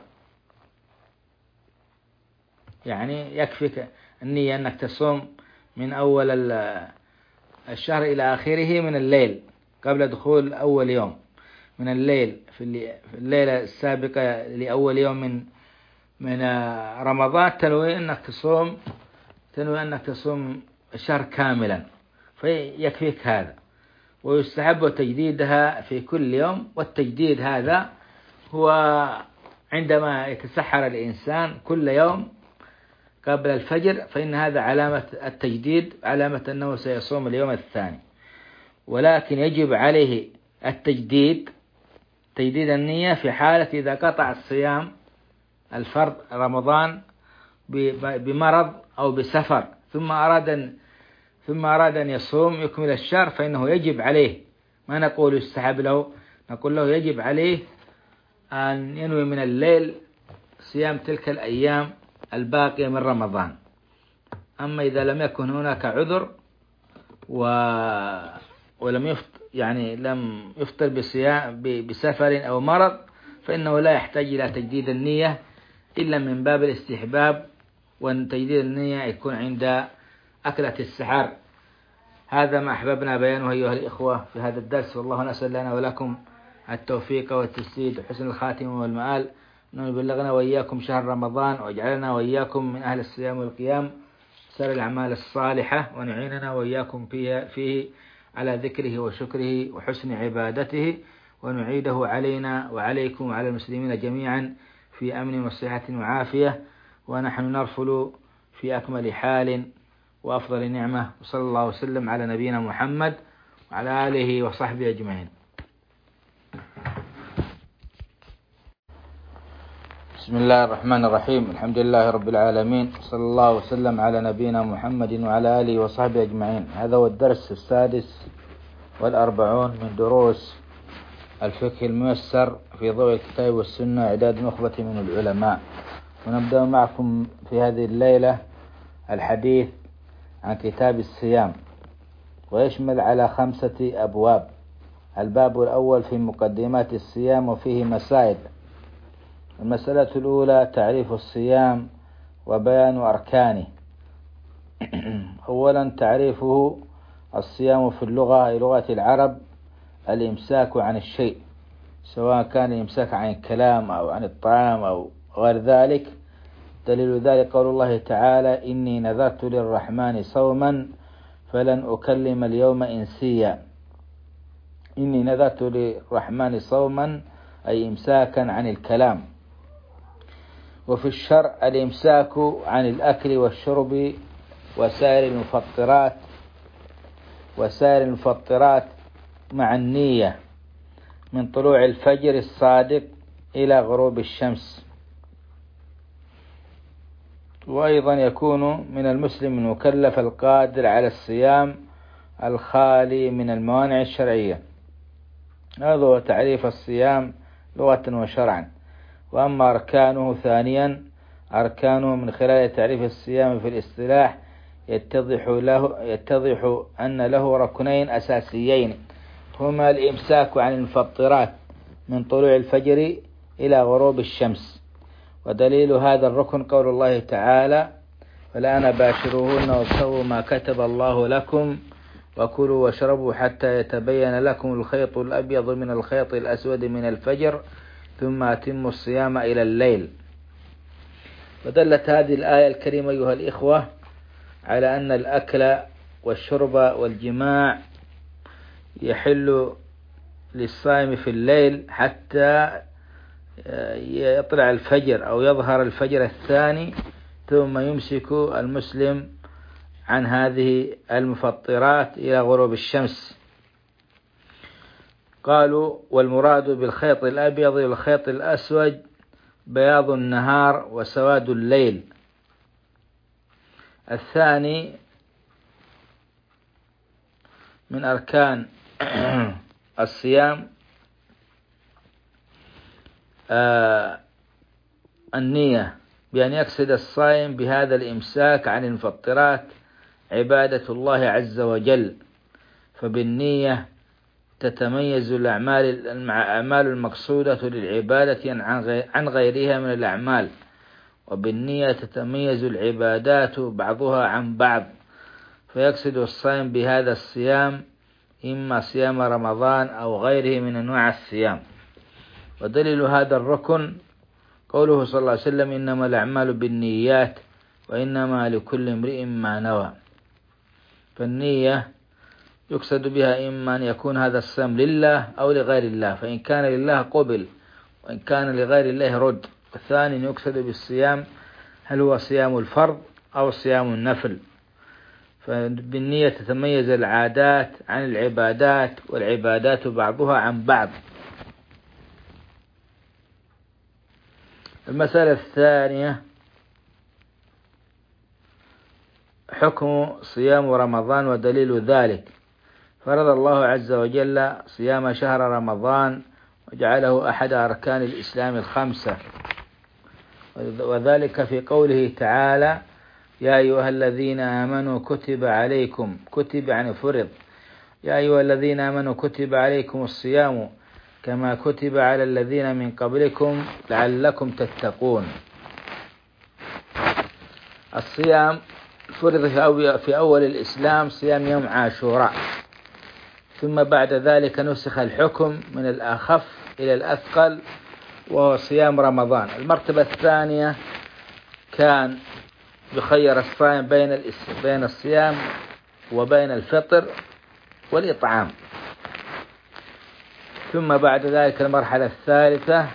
يعني يكفيك النية أنك تصوم من أول الشهر إلى آخره من الليل قبل دخول أول يوم من الليل، في الليلة السابقة لأول يوم من من رمضان تنوي أنك تصوم تنوي أنك تصوم الشهر كاملا، فيكفيك هذا. ويستحب تجديدها في كل يوم، والتجديد هذا هو عندما يتسحر الإنسان كل يوم قبل الفجر، فإن هذا علامة التجديد، علامة أنه سيصوم اليوم الثاني. ولكن يجب عليه التجديد تجديد النية في حالة إذا قطع الصيام الفرض رمضان بمرض أو بسفر ثم أراد أن ثم أراد أن يصوم يكمل الشهر، فإنه يجب عليه، ما نقول يستحب له، نقول له يجب عليه أن ينوي من الليل صيام تلك الأيام الباقية من رمضان. أما إذا لم يكن هناك عذر و... ولم يفطر يعني لم يفطر بصيام بسفر أو مرض، فإنه لا يحتاج إلى تجديد النية إلا من باب الاستحباب، وأن تجديد النية يكون عند أكلة السحر. هذا ما أحببنا بيانه أيها الإخوة في هذا الدرس، والله نسأل لنا ولكم التوفيق والتسديد وحسن الخاتمة والمآل، أن يبلغنا وإياكم شهر رمضان، واجعلنا وإياكم من أهل الصيام والقيام سر الأعمال الصالحة، ونعيننا وإياكم فيه, فيه على ذكره وشكره وحسن عبادته، ونعيده علينا وعليكم وعلى المسلمين جميعا في أمن وصحة وعافية، ونحن نرفل في أكمل حال وأفضل نعمة. وصلى الله وسلم على نبينا محمد وعلى آله وصحبه أجمعين. بسم الله الرحمن الرحيم. الحمد لله رب العالمين، صلى الله وسلم على نبينا محمد وعلى آله وصحبه أجمعين. هذا هو الدرس السادس والأربعون من دروس الفقه الميسر في ضوء الكتاب والسنة، إعداد نخبة من العلماء. ونبدأ معكم في هذه الليلة الحديث عن كتاب الصيام، ويشمل على خمسة أبواب. الباب الأول في مقدمات الصيام وفيه مسائل. المسألة الأولى تعريف الصيام وبيان أركانه. أولا تعريفه: الصيام في اللغة أي لغة العرب الإمساك عن الشيء، سواء كان الإمساك عن الكلام أو عن الطعام أو غير ذلك. دليل ذلك قول الله تعالى: إني نذرت للرحمن صوما فلن أكلم اليوم إنسيا. إني نذرت للرحمن صوما أي إمساكا عن الكلام. وفي الشرع الإمساك عن الأكل والشرب وسائر المفطرات وسائر المفطرات مع النية من طلوع الفجر الصادق إلى غروب الشمس. وأيضا يكون من المسلم المكلف القادر على الصيام الخالي من الموانع الشرعية. هذا هو تعريف الصيام لغة وشرعا. وأما أركانه ثانيا، أركانه من خلال تعريف الصيام في الاصطلاح يتضح له يتضح أن له ركنين أساسيين، هما الإمساك عن المفطرات من طلوع الفجر إلى غروب الشمس. ودليل هذا الركن قول الله تعالى: فالآن باشروهن وابتغوا ما كتب الله لكم وكلوا واشربوا حتى يتبين لكم الخيط الأبيض من الخيط الأسود من الفجر ثم أتموا الصيام إلى الليل. ودلت هذه الآية الكريمة أيها الإخوة على أن الأكل والشرب والجماع يحل للصائم في الليل حتى يطلع الفجر أو يظهر الفجر الثاني، ثم يمسك المسلم عن هذه المفطرات إلى غروب الشمس. قالوا: والمراد بالخيط الأبيض والخيط الأسود بياض النهار وسواد الليل. الثاني من أركان الصيام آه النية، بأن يقصد الصائم بهذا الإمساك عن المفطرات عبادة الله عز وجل. فبالنية تتميز الأعمال الأعمال المقصودة للعبادة عن غيرها من الأعمال، وبالنية تتميز العبادات بعضها عن بعض. فيقصد الصائم بهذا الصيام إما صيام رمضان أو غيره من أنواع الصيام. ودليل هذا الركن قوله صلى الله عليه وسلم: إنما الأعمال بالنيات وإنما لكل امرئ ما نوى. فالنية يقصد بها إما أن يكون هذا الصيام لله أو لغير الله، فإن كان لله قبل وإن كان لغير الله رد. الثاني يقصد بالصيام هل هو صيام الفرض أو صيام النفل. فبالنية تتميز العادات عن العبادات والعبادات بعضها عن بعض. المسألة الثانية حكم صيام رمضان ودليل ذلك. فرض الله عز وجل صيام شهر رمضان وجعله أحد أركان الإسلام الخمسة، وذلك في قوله تعالى: يا أيها الذين آمنوا كتب عليكم، كتب يعني فرض، يا أيها الذين آمنوا كتب عليكم الصيام كما كتب على الذين من قبلكم لعلكم تتقون. الصيام فرض في أول الإسلام صيام يوم عاشوراء، ثم بعد ذلك نسخ الحكم من الأخف إلى الأثقل وهو صيام رمضان. المرتبة الثانية كان يخير الصائم بين بين الصيام وبين الفطر والإطعام. ثم بعد ذلك المرحلة الثالثة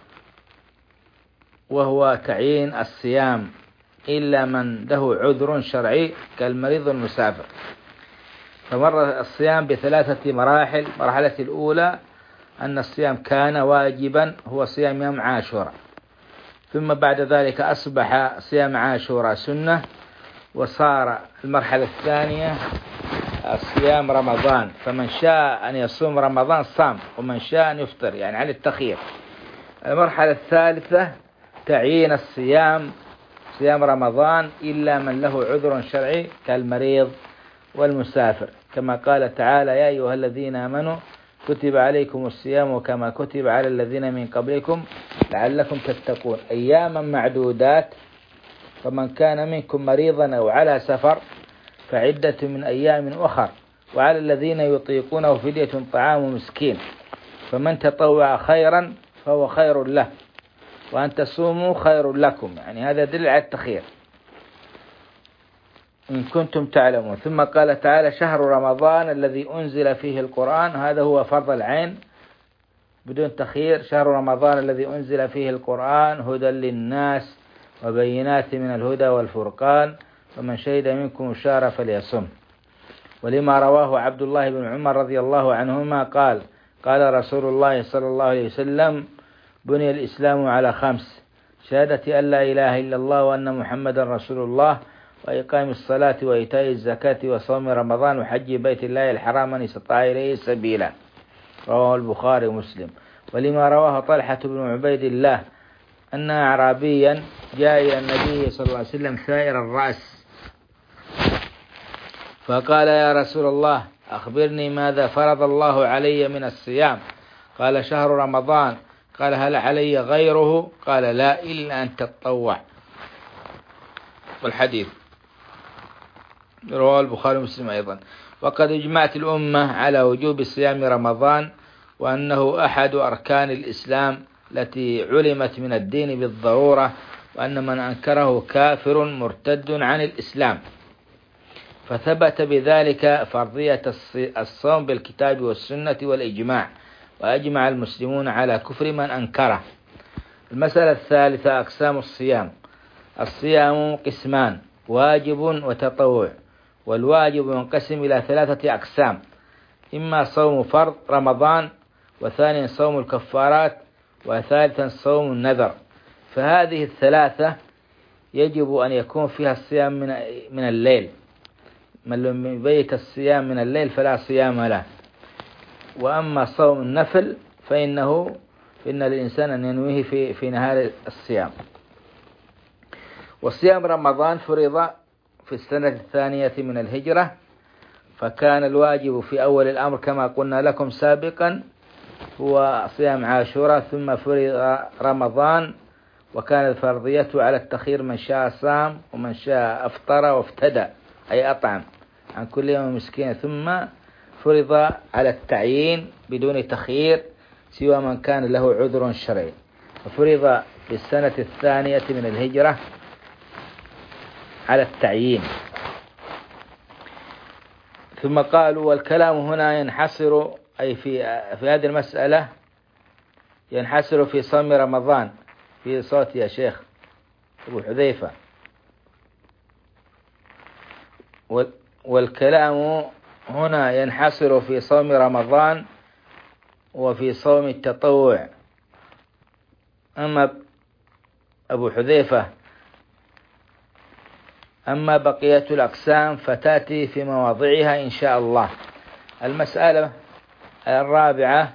وهو تعيين الصيام إلا من له عذر شرعي كالمريض والمسافر. فمر الصيام بثلاثة مراحل. المرحلة الأولى أن الصيام كان واجبا، هو صيام يوم عاشوراء، ثم بعد ذلك أصبح صيام عاشوراء سنة، وصار المرحلة الثانية صيام رمضان، فمن شاء أن يصوم رمضان صام ومن شاء أن يفطر، يعني على التخيير. المرحلة الثالثة تعيين الصيام صيام رمضان إلا من له عذر شرعي كالمريض والمسافر، كما قال تعالى: يا أيها الذين آمنوا كتب عليكم الصيام كما كتب على الذين من قبلكم لعلكم تتقون أياما معدودات، فمن كان منكم مريضا أو على سفر فعدة من أيام أخر، وعلى الذين يطيقونه فدية طعام مسكين، فمن تطوع خيرا فهو خير له وأن تصوموا خير لكم. يعني هذا دل على التخيير إن كنتم تعلمون. ثم قال تعالى: شهر رمضان الذي أنزل فيه القرآن، هذا هو فرض العين بدون تخيير. شهر رمضان الذي أنزل فيه القرآن هدى للناس وبينات من الهدى والفرقان فمن شهد منكم الشهر فليصم. ولما رواه عبد الله بن عمر رضي الله عنهما قال: قال رسول الله صلى الله عليه وسلم: بني الإسلام على خمس: شهادة أن لا إله إلا الله وأن محمدا رسول الله، وإقام الصلاة وإيتاء الزكاة وصوم رمضان وحج بيت الله الحرام من استطاع إليه سبيلا. رواه البخاري ومسلم. ولما رواه طلحة بن عبيد الله أن أعرابيا جاء إلى النبي صلى الله عليه وسلم ثائر الرأس فقال: يا رسول الله أخبرني ماذا فرض الله علي من الصيام؟ قال: شهر رمضان. قال: هل علي غيره؟ قال: لا، إلا أن تتطوع. والحديث رواه البخاري ومسلم أيضا. وقد اجمعت الأمة على وجوب صيام رمضان، وأنه أحد أركان الإسلام التي علمت من الدين بالضرورة، وأن من أنكره كافر مرتد عن الإسلام. فثبت بذلك فرضية الصوم بالكتاب والسنة والإجماع، وأجمع المسلمون على كفر من أنكره. المسألة الثالثة: أقسام الصيام. الصيام قسمان: واجب وتطوع. والواجب ينقسم إلى ثلاثة أقسام: إما صوم فرض رمضان، وثانيا صوم الكفارات، وثالثا صوم النذر. فهذه الثلاثة يجب أن يكون فيها الصيام من من الليل. من لم يبيت الصيام من الليل فلا صيام له. وأما صوم النفل فإنه إن الإنسان أن ينويه في في نهار الصيام. وصيام رمضان فرض في السنة الثانية من الهجرة، فكان الواجب في أول الأمر كما قلنا لكم سابقا هو صيام عاشوراء، ثم فرض رمضان، وكانت فرضيته على التخيير: من شاء صام ومن شاء أفطر وافتدى، أي أطعم عن كل يوم مسكين. ثم فرض على التعيين بدون تخيير سوى من كان له عذر شرعي، ففرض في السنة الثانية من الهجرة على التعيين. ثم قالوا: والكلام هنا ينحصر، أي في في هذه المسألة ينحصر في صوم رمضان. في صوت يا شيخ أبو حذيفة. والكلام هنا ينحصر في صوم رمضان وفي صوم التطوع. أما أبو حذيفة أما بقية الأقسام فتأتي في مواضعها إن شاء الله. المسألة الرابعة: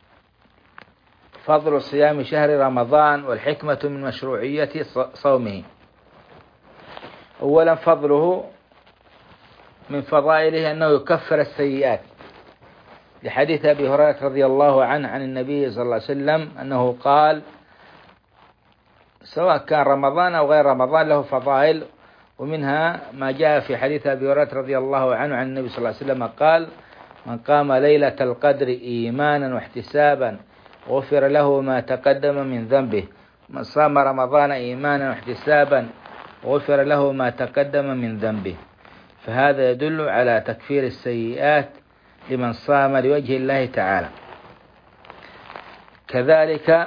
فضل صيام شهر رمضان والحكمة من مشروعية صومه. أولا، فضله من فضائله أنه يكفر السيئات، لحديث أبي هريرة رضي الله عنه عن النبي صلى الله عليه وسلم أنه قال: سواء كان رمضان أو غير رمضان له فضائل، ومنها ما جاء في حديث أبي هريرة رضي الله عنه عن النبي صلى الله عليه وسلم قال: من قام ليلة القدر إيمانا واحتسابا غفر له ما تقدم من ذنبه، من صام رمضان إيمانا واحتسابا غفر له ما تقدم من ذنبه. فهذا يدل على تكفير السيئات لمن صام لوجه الله تعالى. كذلك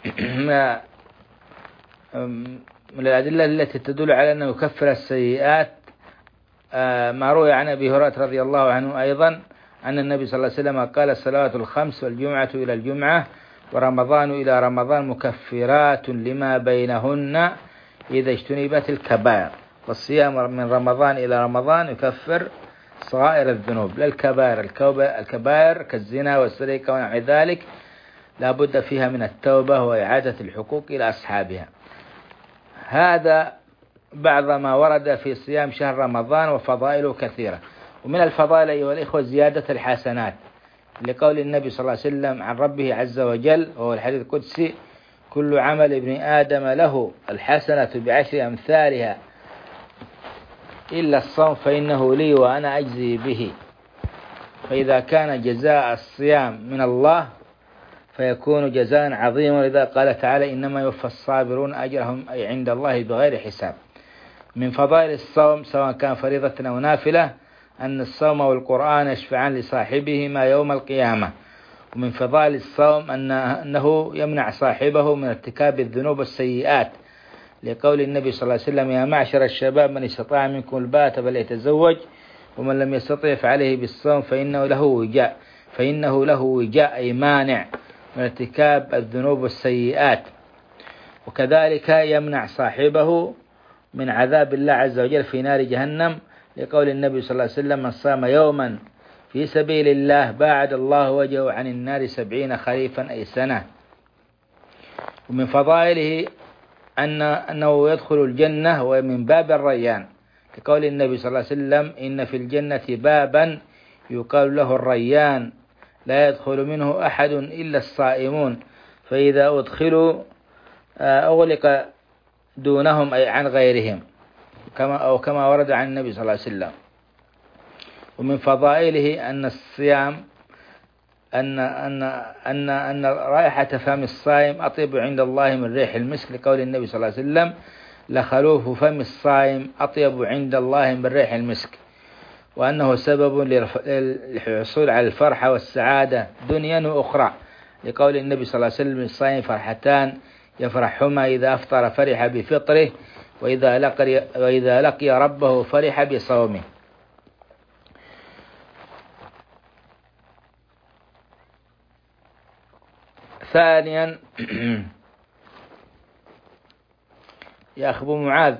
من الأدلة التي تدل على أنه يكفر السيئات ما روي عن أبي هريرة رضي الله عنه أيضا أن النبي صلى الله عليه وسلم قال: الصلوات الخمس والجمعة إلى الجمعة ورمضان إلى رمضان مكفرات لما بينهن إذا اجتنبت الكبائر. والصيام من رمضان إلى رمضان يكفر صغائر الذنوب، لا الكبائر. الكبائر كالزنا والسرقة ونحو ذلك لا بد فيها من التوبة وإعادة الحقوق إلى أصحابها. هذا بعض ما ورد في صيام شهر رمضان، وفضائله كثيرة. ومن الفضائل أيها الإخوة زيادة الحسنات، لقول النبي صلى الله عليه وسلم عن ربه عز وجل وهو الحديث القدسي: كل عمل ابن آدم له الحسنة بعشر أمثالها إلا الصوم فإنه لي وأنا أجزي به. فإذا كان جزاء الصيام من الله فيكون جزاء عظيما، لذا قال تعالى: إنما يوفى الصابرون أجرهم أي عند الله بغير حساب. من فضائل الصوم سواء كان فريضة أو نافلة أن الصوم والقرآن يشفعان لصاحبهما يوم القيامة. ومن فضائل الصوم أنه يمنع صاحبه من ارتكاب الذنوب والسيئات، لقول النبي صلى الله عليه وسلم: يا معشر الشباب من استطاع منكم الباءة فليتزوج ومن لم يستطع فعليه بالصوم فإنه له وجاء فإنه له وجاء أي مانع. من ارتكاب الذنوب والسيئات، وكذلك يمنع صاحبه من عذاب الله عز وجل في نار جهنم، لقول النبي صلى الله عليه وسلم: من صام يوما في سبيل الله باعد الله وجهه عن النار سبعين خريفا أي سنة. ومن فضائله أن أنه يدخل الجنة ومن باب الريان، لقول النبي صلى الله عليه وسلم: إن في الجنة بابا يقال له الريان لا يدخل منه أحد إلا الصائمون، فإذا أدخلوا أغلق دونهم أي عن غيرهم، كما أو كما ورد عن النبي صلى الله عليه وسلم. ومن فضائله أن الصيام أن أن أن أن رائحة فم الصائم أطيب عند الله من ريح المسك، لقول النبي صلى الله عليه وسلم: لخلوف فم الصائم أطيب عند الله من ريح المسك، وأنه سبب للحصول على الفرحة والسعادة دنيا وأخرى، لقول النبي صلى الله عليه وسلم: الصائم فرحتان يفرحهما إذا أفطر فرح بفطره، وإذا لقي, وإذا لقي ربه فرح بصومه. ثانيا يا أخ أبو معاذ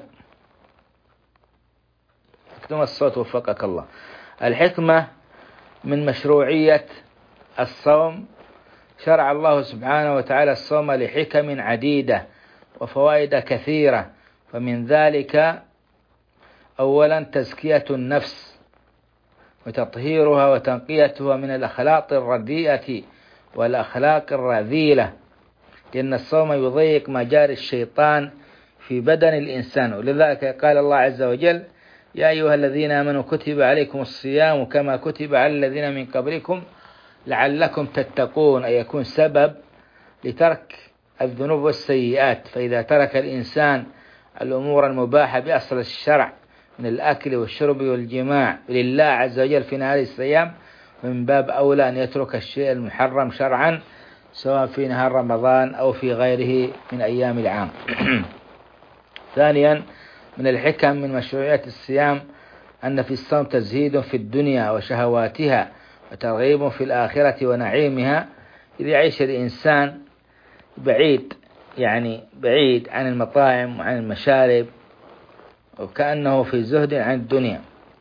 اكتم الصوت وفقك الله. الحكمة من مشروعية الصوم: شرع الله سبحانه وتعالى الصوم لحكم عديدة وفوائد كثيرة، فمن ذلك أولا تزكية النفس وتطهيرها وتنقيتها من الأخلاق الرديئة والأخلاق الرذيلة، لأن الصوم يضيق مجاري الشيطان في بدن الإنسان، ولذلك قال الله عز وجل: يا أيها الذين آمنوا كتب عليكم الصيام كما كتب على الذين من قبلكم لعلكم تتقون، أي يكون سبب لترك الذنوب والسيئات. فإذا ترك الإنسان الأمور المباحة بأصل الشرع من الأكل والشرب والجماع لله عز وجل في نهار الصيام، من باب أولى أن يترك الشيء المحرم شرعا، سواء في نهار رمضان أو في غيره من أيام العام. ثانيا من الحكم من مشروعية الصيام أن في الصوم تزهيد في الدنيا وشهواتها وترغيب في الآخرة ونعيمها، إذ يعيش الإنسان بعيد يعني بعيد عن المطاعم وعن المشارب، وكأنه في زهد عن الدنيا.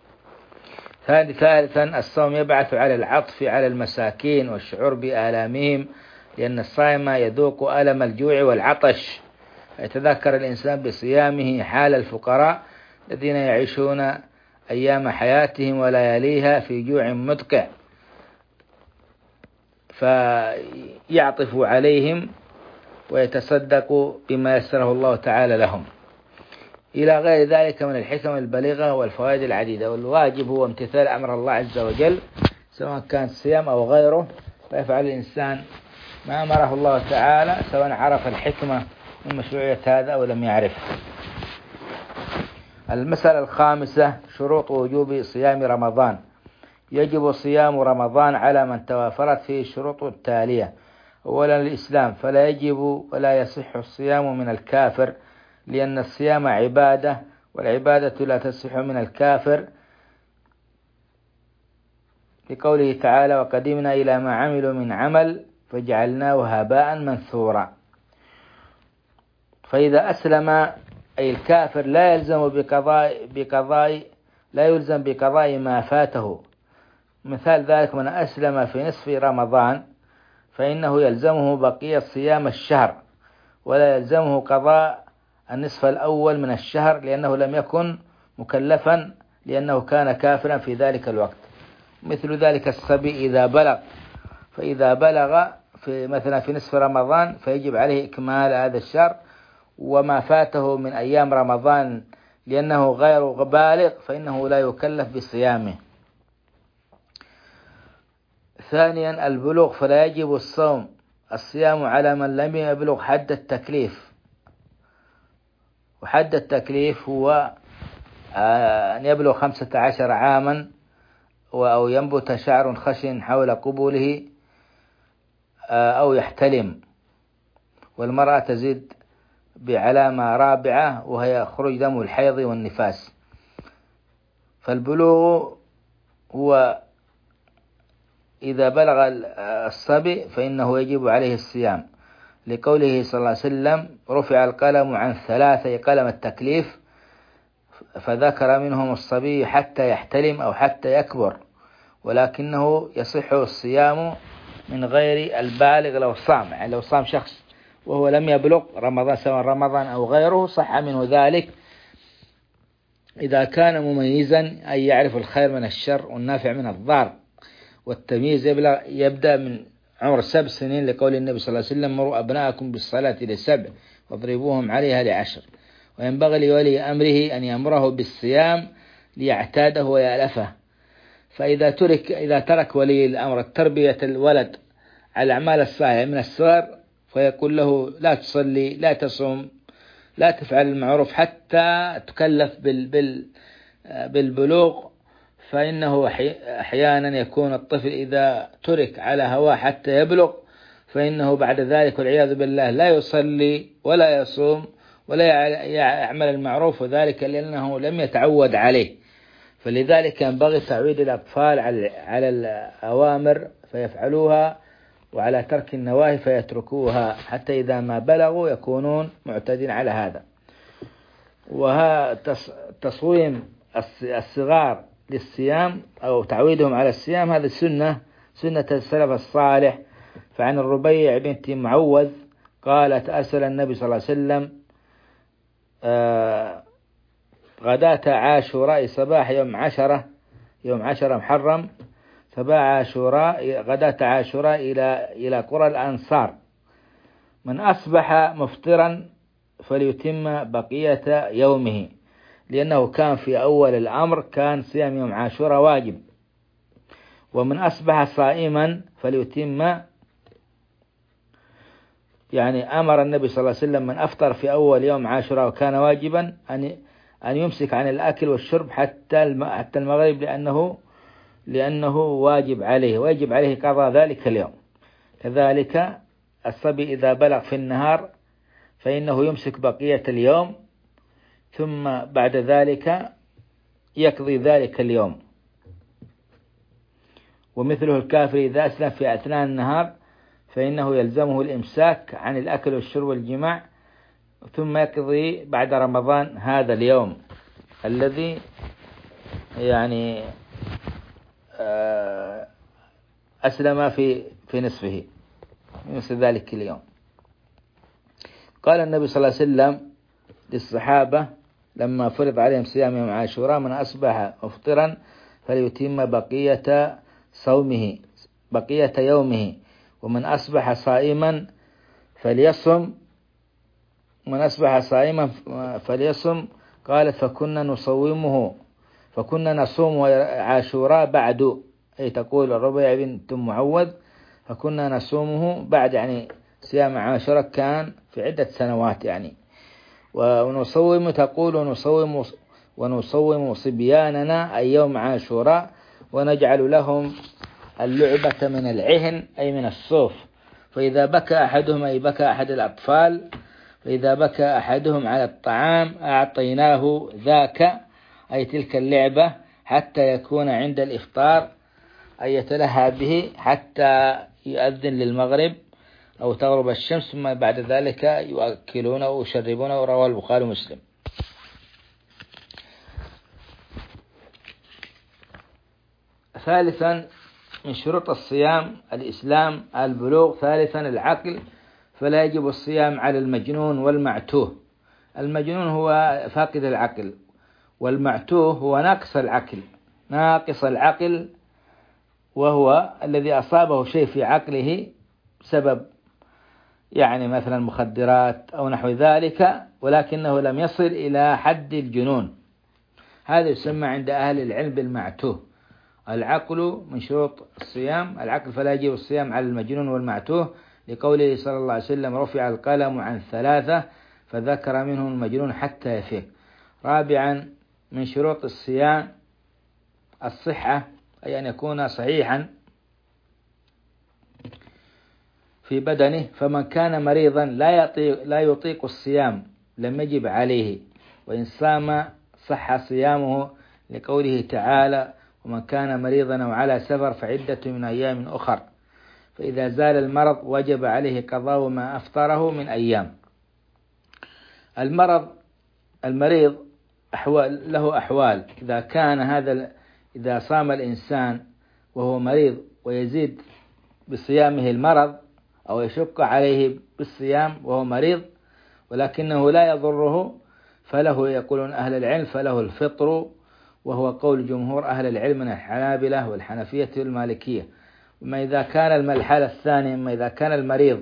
ثالثا الصوم يبعث على العطف على المساكين والشعور بآلامهم، لأن الصائم يذوق ألم الجوع والعطش، يتذكر الإنسان بصيامه حال الفقراء الذين يعيشون أيام حياتهم ولياليها في جوع مدقع، فيعطف عليهم ويتصدق بما يسره الله تعالى لهم، إلى غير ذلك من الحكم البليغة والفوائد العديدة. والواجب هو امتثال أمر الله عز وجل سواء كان صيام أو غيره، فيفعل الإنسان ما أمره الله تعالى سواء عرف الحكمة من مشروعية هذا أو لم يعرف. المسألة الخامسة شروط وجوب صيام رمضان: يجب صيام رمضان على من توافرت فيه الشروط التالية: أولا الإسلام، فلا يجب ولا يصح الصيام من الكافر، لأن الصيام عبادة والعبادة لا تصح من الكافر، لقوله تعالى: وقدمنا إلى ما عملوا من عمل فجعلناه هباء منثورا. فإذا أسلم أي الكافر لا يلزم بقضاء بقضاء لا يلزم بقضاء ما فاته. مثال ذلك: من أسلم في نصف رمضان فإنه يلزمه بقية صيام الشهر، ولا يلزمه قضاء النصف الأول من الشهر، لأنه لم يكن مكلفا، لأنه كان كافرا في ذلك الوقت. مثل ذلك الصبي إذا بلغ، فإذا بلغ في مثلا في نصف رمضان فيجب عليه إكمال هذا الشهر، وما فاته من أيام رمضان لأنه غير بالغ فإنه لا يكلف بصيامه. ثانيا البلوغ، فلا يجب الصوم الصيام على من لم يبلغ حد التكليف، وحد التكليف هو أن يبلغ خمسة عشر عاما أو ينبت شعر خشن حول قبوله أو يحتلم، والمرأة تزيد بعلامة رابعة وهي خروج دم الحيض والنفاس. فالبلوغ هو إذا بلغ الصبي فإنه يجب عليه الصيام، لقوله صلى الله عليه وسلم رفع القلم عن ثلاثة، قلم التكليف، فذكر منهم الصبي حتى يحتلم أو حتى يكبر، ولكنه يصح الصيام من غير البالغ لو صام، يعني لو صام شخص وهو لم يبلغ رمضان سواء رمضان أو غيره صح منه ذلك إذا كان مميزا أي يعرف الخير من الشر والنافع من الضار. والتمييز يبدأ من عمر سبع سنين، لقول النبي صلى الله عليه وسلم مروا أبناءكم بالصلاة لسبع واضربوهم عليها لعشر. وينبغي لولي أمره أن يأمره بالصيام ليعتاده ويألفه. فإذا ترك إذا ترك ولي الأمر تربية الولد على الأعمال الصالحة من الصغر فيقول له لا تصلي لا تصوم لا تفعل المعروف حتى تكلف بال بال بالبلوغ، فإنه أحيانا يكون الطفل إذا ترك على هواه حتى يبلغ فإنه بعد ذلك والعياذ بالله لا يصلي ولا يصوم ولا يعمل المعروف، وذلك لأنه لم يتعود عليه. فلذلك ينبغي تعويد الأطفال على الأوامر فيفعلوها وعلى ترك النواهي فيتركوها حتى إذا ما بلغوا يكونون معتدين على هذا. وها تصويم الصغار للصيام أو تعويدهم على الصيام هذا السنة سنة السلف الصالح. فعن الربيع بنت معوذ قالت أرسل النبي صلى الله عليه وسلم آه غداة عاشوراء صباح يوم عشرة يوم عشرة محرم صباح عاشوراء غداة عاشوراء إلى إلى قرى الأنصار، من أصبح مفطرا فليتم بقية يومه، لأنه كان في أول الأمر كان صيام يوم عاشوراء واجب. ومن أصبح صائما فليتم، يعني أمر النبي صلى الله عليه وسلم من أفطر في أول يوم عاشوراء وكان واجبا أن أن يمسك عن الأكل والشرب حتى حتى المغرب، لأنه لأنه واجب عليه ويجب عليه قضاء ذلك اليوم. كذلك الصبي إذا بلغ في النهار فإنه يمسك بقية اليوم ثم بعد ذلك يقضي ذلك اليوم. ومثله الكافر إذا أسلم في أثناء النهار فإنه يلزمه الإمساك عن الأكل والشرب والجماع ثم يقضي بعد رمضان هذا اليوم الذي يعني أسلم في في نصفه مثل ذلك اليوم. قال النبي صلى الله عليه وسلم للصحابة لما فرض عليهم صيام يوم عاشوراء من أصبح مفطرا فليتم بقية صومه بقية يومه، ومن أصبح صائما فليصم من أصبح صائما فليصم. قالت فكنا نصومه فكنا نصوم عاشوراء بعد، أي تقول الربيع بنت معوذ فكنا نصومه بعد، يعني صيام عاشوراء كان في عدة سنوات يعني. ونصوم تقول ونصوم ونصوم صبياننا أي يوم عاشوراء ونجعل لهم اللعبة من العهن أي من الصوف، فإذا بكى أحدهم أي بكى أحد الأطفال فإذا بكى أحدهم على الطعام أعطيناه ذاك أي تلك اللعبة حتى يكون عند الإفطار أي يتلهى به حتى يؤذن للمغرب أو تغرب الشمس، ثم بعد ذلك يؤكلون ويشربون. ورواه البخاري ومسلم. ثالثا من شروط الصيام الإسلام البلوغ. ثالثا العقل، فلا يجب الصيام على المجنون والمعتوه. المجنون هو فاقد العقل، والمعتوه هو ناقص العقل ناقص العقل وهو الذي أصابه شيء في عقله بسبب يعني مثلا مخدرات أو نحو ذلك ولكنه لم يصل إلى حد الجنون، هذا يسمى عند أهل العلم بالمعتوه. العقل من شروط الصيام العقل، فلا يجب الصيام على المجنون والمعتوه، لقوله صلى الله عليه وسلم رفع القلم عن ثلاثة فذكر منهم المجنون حتى يفيق. رابعا من شروط الصيام الصحة، أي أن يكون صحيحا في بدنه، فمن كان مريضا لا يطيق, لا يطيق الصيام لم يجب عليه، وإن صام صح صيامه، لقوله تعالى ومن كان مريضا أو على سفر فعدة من أيام أخر. فإذا زال المرض وجب عليه قضاء ما أفطره من أيام. المرض المريض أحوال له أحوال. إذا كان هذا إذا صام الإنسان وهو مريض ويزيد بصيامه المرض أو يشق عليه بالصيام وهو مريض ولكنه لا يضره فله، يقولون أهل العلم، فله الفطر، وهو قول جمهور أهل العلم من الحنابلة والحنفية والمالكية. وما إذا كان الحالة الثانية، ما إذا كان المريض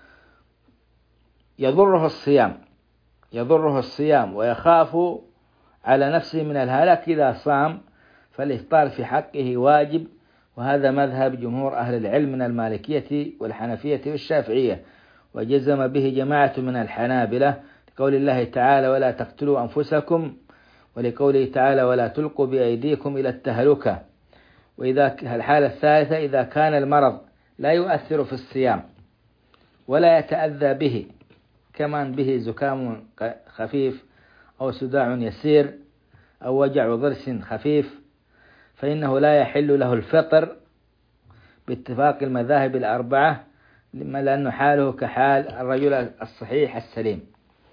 يضره الصيام يضره الصيام ويخاف على نفسه من الهلاك إذا صام، فالإفطار في حقه واجب. وهذا مذهب جمهور أهل العلم من المالكية والحنفية والشافعية، وجزم به جماعة من الحنابلة لقول الله تعالى ولا تقتلوا أنفسكم، ولقوله تعالى ولا تلقوا بأيديكم إلى التهلكة. وإذا الحالة الثالثة إذا كان المرض لا يؤثر في الصيام ولا يتأذى به، كمان به زكام خفيف أو صداع يسير أو وجع ضرس خفيف، فإنه لا يحل له الفطر باتفاق المذاهب الأربعة، لأنه حاله كحال الرجل الصحيح السليم.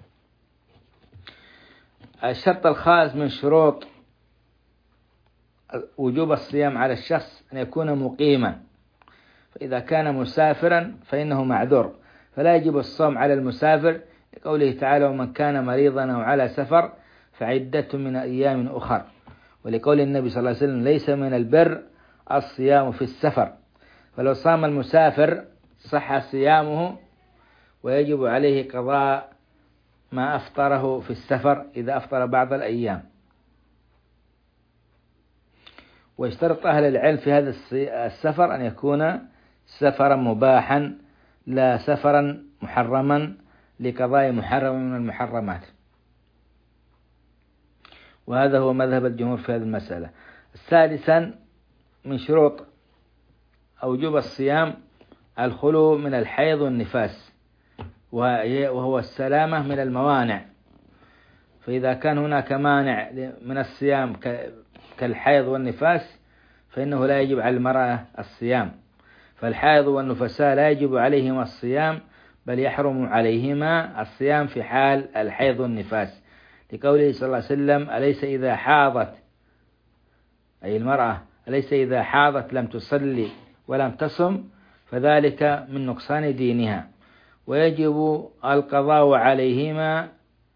الشرط الخامس من شروط وجوب الصيام على الشخص أن يكون مقيما، فإذا كان مسافرا فإنه معذور، فلا يجب الصوم على المسافر لقوله تعالى ومن كان مريضا أو على سفر فعدة من أيام أخر، ولقول النبي صلى الله عليه وسلم ليس من البر الصيام في السفر. فلو صام المسافر صح صيامه ويجب عليه قضاء ما أفطره في السفر إذا أفطر بعض الأيام. ويشترط أهل العلم في هذا السفر أن يكون سفرا مباحا لا سفرا محرما لقضاء محرم من المحرمات، وهذا هو مذهب الجمهور في هذه المسألة. سادسا من شروط وجوب الصيام الخلو من الحيض والنفاس، وهو السلامة من الموانع. فإذا كان هناك مانع من الصيام كالحيض والنفاس فإنه لا يجب على المرأة الصيام، فالحائض والنفساء لا يجب عليهما الصيام، بل يحرم عليهما الصيام في حال الحيض والنفاس، لقوله صلى الله عليه وسلم أليس إذا حاضت، أي المرأة أليس إذا حاضت لم تصلي ولم تصم فذلك من نقصان دينها، ويجب القضاء عليهما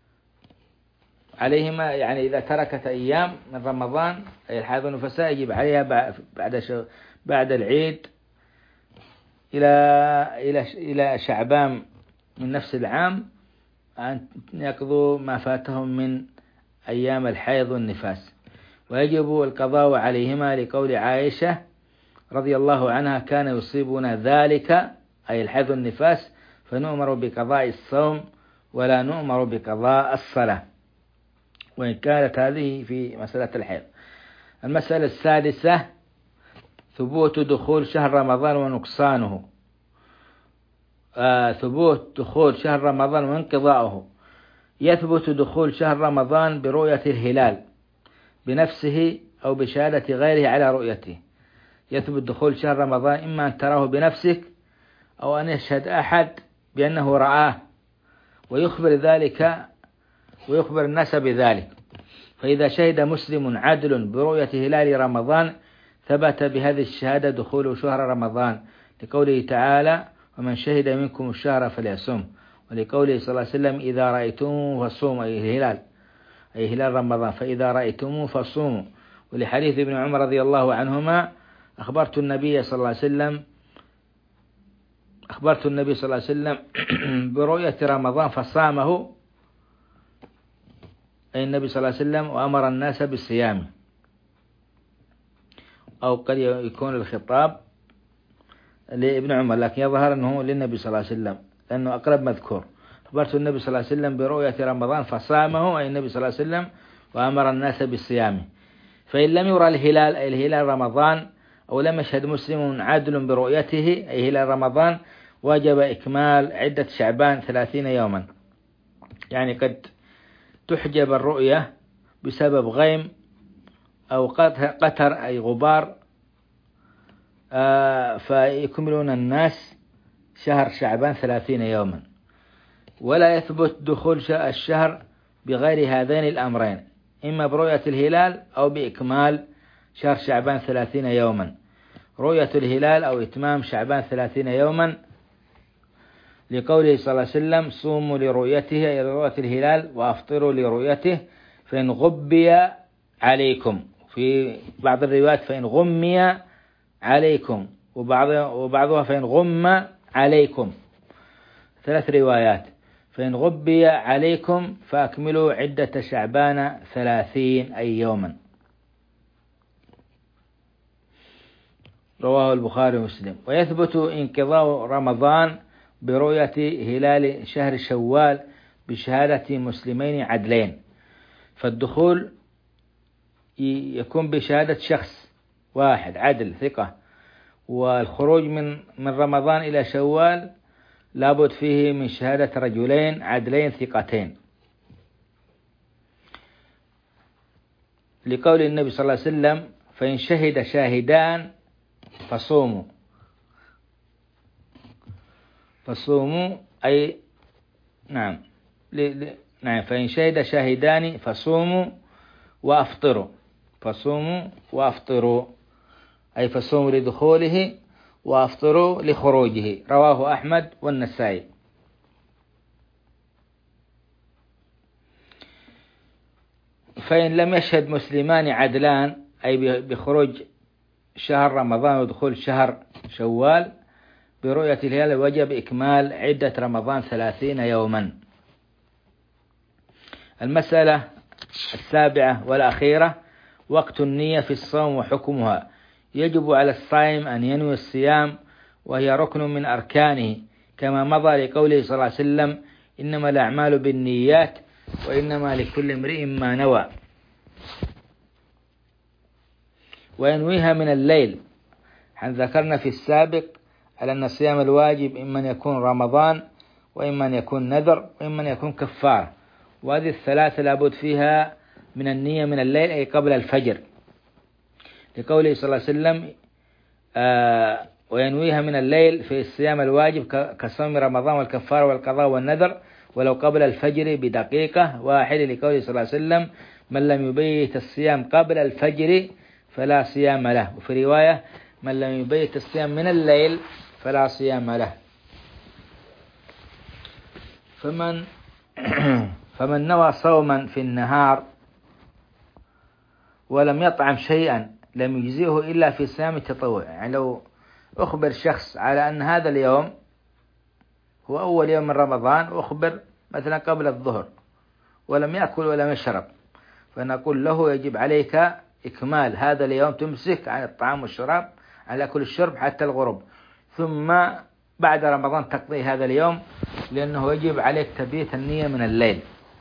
عليهما يعني إذا تركت أيام من رمضان أي الحائض والنفساء يجب عليها بعد بعد العيد إلى إلى إلى شعبان من نفس العام أن يقضوا ما فاتهم من أيام الحيض والنفاس، ويجب القضاء عليهما لقول عائشة رضي الله عنها كان يصيبنا ذلك أي الحيض والنفاس فنؤمر بقضاء الصوم ولا نؤمر بقضاء الصلاة، وإن كانت هذه في مسألة الحيض. المسألة السادسة ثبوت دخول شهر رمضان ونقصانه، آه ثبوت دخول شهر رمضان وانقضاؤه. يثبت دخول شهر رمضان برؤية الهلال بنفسه أو بشهادة غيره على رؤيته. يثبت دخول شهر رمضان إما أن تراه بنفسك أو أن يشهد أحد بأنه رآه ويخبر ذلك ويخبر الناس بذلك. فإذا شهد مسلم عدل برؤية هلال رمضان ثبت بهذه الشهادة دخول شهر رمضان، لقوله تعالى ومن شهد منكم الشهر فليصم، ولقوله صلى الله عليه وسلم إذا رأيتموه فصوموا أي الهلال أي هلال رمضان فإذا رأيتموه فصوموا، ولحديث ابن عمر رضي الله عنهما أخبرت النبي صلى الله عليه وسلم أخبرت النبي صلى الله عليه وسلم برؤية رمضان فصامه أي النبي صلى الله عليه وسلم وأمر الناس بالصيام، أو قد يكون الخطاب لابن عمر لكن يظهر أنه للنبي صلى الله عليه وسلم لأنه أقرب مذكور. أخبرت النبي صلى الله عليه وسلم برؤية رمضان فصامه أي النبي صلى الله عليه وسلم وأمر الناس بالصيام. فإن لم يرى الهلال أي الهلال رمضان أو لم يشهد مسلم عادل برؤيته أي هلال رمضان وجب إكمال عدة شعبان ثلاثين يوما، يعني قد تحجب الرؤية بسبب غيم أو قتر أي غبار، فيكملون الناس شهر شعبان ثلاثين يوما. ولا يثبت دخول الشهر بغير هذين الأمرين، إما برؤية الهلال أو بإكمال شهر شعبان ثلاثين يوما، رؤية الهلال أو إتمام شعبان ثلاثين يوما، لقوله صلى الله عليه وسلم: صوموا لرؤيته أي لرؤية الهلال وأفطروا لرؤيته فإن غبي عليكم، في بعض الروايات فإن غمي عليكم، وبعض وبعضها فإن غم عليكم، ثلاث روايات. فإن غبي عليكم فأكملوا عدة شعبان ثلاثين أي يوما. رواه البخاري ومسلم. ويثبت انقضاء رمضان برؤية هلال شهر شوال بشهادة مسلمين عدلين، فالدخول يكون بشهادة شخص واحد عدل ثقة، والخروج من من رمضان إلى شوال لابد فيه من شهادة رجلين عدلين ثقتين، لقول النبي صلى الله عليه وسلم: فإن شهد شاهدان فصوموا. فصوموا أي نعم ل... نعم فإن شهد شاهدان فصوموا وأفطروا. فصوموا وأفطروا أي فصوموا لدخوله وأفطروا لخروجه. رواه أحمد والنسائي. فإن لم يشهد مسلمان عدلان أي بخروج شهر رمضان ودخول شهر شوال برؤية الهلال وجب إكمال عدة رمضان ثلاثين يوما. المسألة السابعة والأخيرة: وقت النية في الصوم وحكمها. يجب على الصائم أن ينوي الصيام، وهي ركن من أركانه، كما مضى لقوله صلى الله عليه وسلم: إنما الأعمال بالنيات وإنما لكل امرئ ما نوى. وينويها من الليل، حين ذكرنا في السابق على أن الصيام الواجب إما أن يكون رمضان، وإما أن يكون نذر، وإما أن يكون كفارة، وهذه الثلاثة لابد فيها من النية من الليل أي قبل الفجر، لقوله صلى الله عليه وسلم: آه وينويها من الليل في الصيام الواجب كصوم رمضان والكفارة والقضاء والنذر ولو قبل الفجر بدقيقة واحدة، لقوله صلى الله عليه وسلم: من لم يبيت الصيام قبل الفجر فلا صيام له. وفي رواية: من لم يبيت الصيام من الليل فلا صيام له. فمن فمن نوى صوما في النهار ولم يطعم شيئا لم يجزئه إلا في صيام التطوع. يعني لو أخبر شخص على أن هذا اليوم هو أول يوم من رمضان، أخبر مثلا قبل الظهر ولم يأكل ولم يشرب، فنقول له: يجب عليك إكمال هذا اليوم، تمسك عن الطعام والشراب، عن الأكل والشرب حتى الغروب، ثم بعد رمضان تقضي هذا اليوم، لأنه يجب عليك تبيت النية من الليل.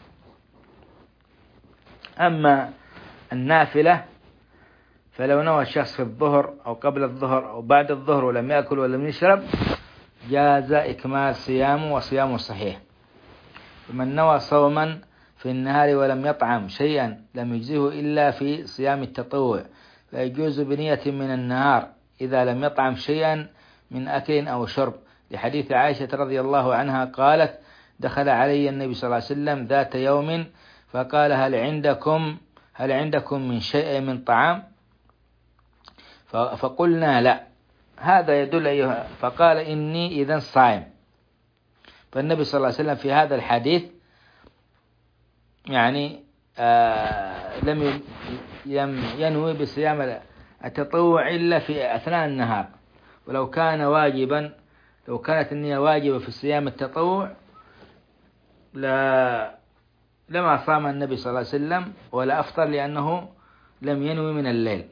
أما النافلة فلو نوى الشخص في الظهر أو قبل الظهر أو بعد الظهر ولم يأكل ولم يشرب جاز إكمال صيامه وصيامه صحيح. فمن نوى صوما في النهار ولم يطعم شيئا لم يجزه إلا في صيام التطوع، فيجوز بنية من النهار إذا لم يطعم شيئا من أكل أو شرب، لحديث عائشة رضي الله عنها قالت: دخل علي النبي صلى الله عليه وسلم ذات يوم فقال: هل عندكم هل عندكم من شيء من طعام؟ فقلنا: لا. هذا يدل أيها، فقال: إني إذن صائم. فالنبي صلى الله عليه وسلم في هذا الحديث يعني آه لم ينوي بصيام التطوع إلا في أثناء النهار، ولو كان واجبا لو كانت النية واجبة في صيام التطوع لا لما صام النبي صلى الله عليه وسلم ولا أفطر، لأنه لم ينوي من الليل.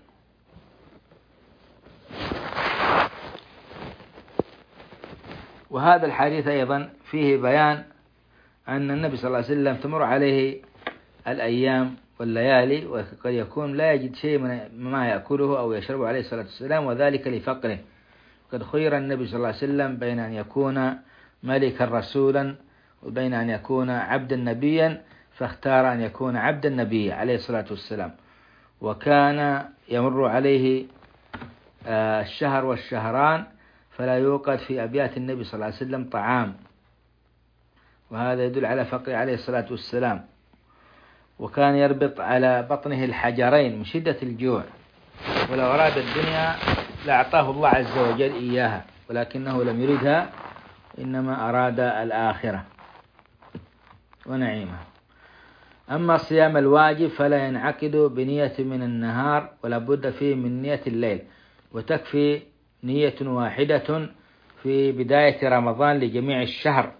وهذا الحديث أيضا فيه بيان أن النبي صلى الله عليه وسلم تمر عليه الأيام والليالي وقد يكون لا يجد شيء من ما يأكله أو يشربه عليه الصلاة والسلام، وذلك لفقره. قد خير النبي صلى الله عليه وسلم بين أن يكون ملكا رسولا وبين أن يكون عبدا نبيا، فاختار أن يكون عبدا نبيا عليه الصلاة والسلام. وكان يمر عليه الشهر والشهران فلا يوقد في أبيات النبي صلى الله عليه وسلم طعام، وهذا يدل على فقره عليه الصلاة والسلام. وكان يربط على بطنه الحجرين من شدة الجوع، ولو أراد الدنيا لأعطاه الله عز وجل إياها، ولكنه لم يردها، إنما أراد الآخرة ونعيمها. أما صيام الواجب فلا ينعقد بنية من النهار، ولا بد فيه من نية الليل، وتكفي نية واحدة في بداية رمضان لجميع الشهر.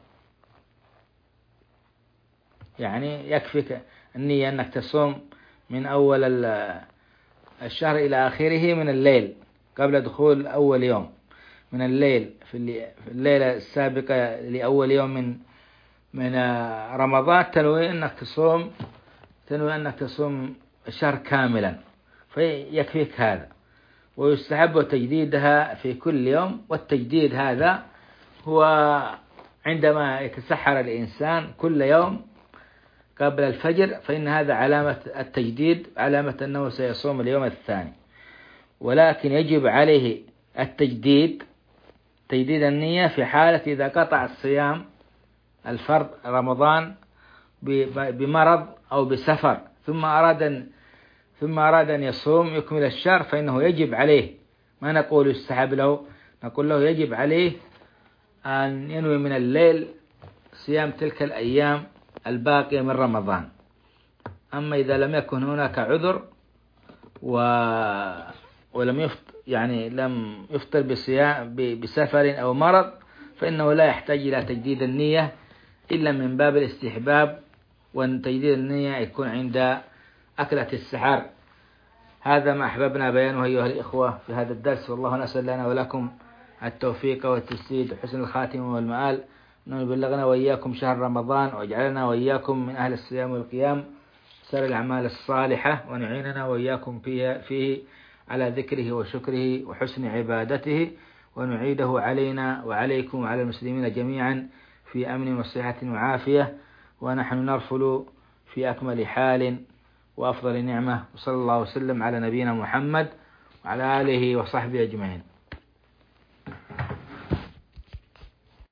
يعني يكفيك النية أنك تصوم من أول الشهر إلى آخره من الليل قبل دخول أول يوم من الليل، في الليلة السابقة لأول يوم من من رمضان تنوي أنك تصوم تنوي أنك تصوم الشهر كاملا، فيكفيك هذا. ويستحب تجديدها في كل يوم، والتجديد هذا هو عندما يتسحر الإنسان كل يوم قبل الفجر، فإن هذا علامة التجديد، علامة أنه سيصوم اليوم الثاني. ولكن يجب عليه التجديد تجديد النية في حالة إذا قطع الصيام الفرض رمضان بمرض أو بسفر، ثم أراد أن ثم أراد أن يصوم يكمل الشهر، فإنه يجب عليه، ما نقول يستحب له، نقول له يجب عليه أن ينوي من الليل صيام تلك الأيام الباقية من رمضان. أما إذا لم يكن هناك عذر و... ولم يفطر يعني لم يفطر بصيام بسفر أو مرض، فإنه لا يحتاج إلى تجديد النية إلا من باب الاستحباب، وأن تجديد النية يكون عند أكلة السحر. هذا ما أحببنا بيانه أيها الإخوة في هذا الدرس، والله نسأل لنا ولكم التوفيق والتسديد وحسن الخاتمة والمآل، أنه يبلغنا وإياكم شهر رمضان، ويجعلنا وإياكم من أهل الصيام والقيام سر الأعمال الصالحة، ونعيننا وإياكم فيه, فيه على ذكره وشكره وحسن عبادته، ونعيده علينا وعليكم وعلى المسلمين جميعا في أمن وصحة وعافية، ونحن نرفل في أكمل حال وأفضل نعمة. وصلى الله وسلم على نبينا محمد وعلى آله وصحبه أجمعين.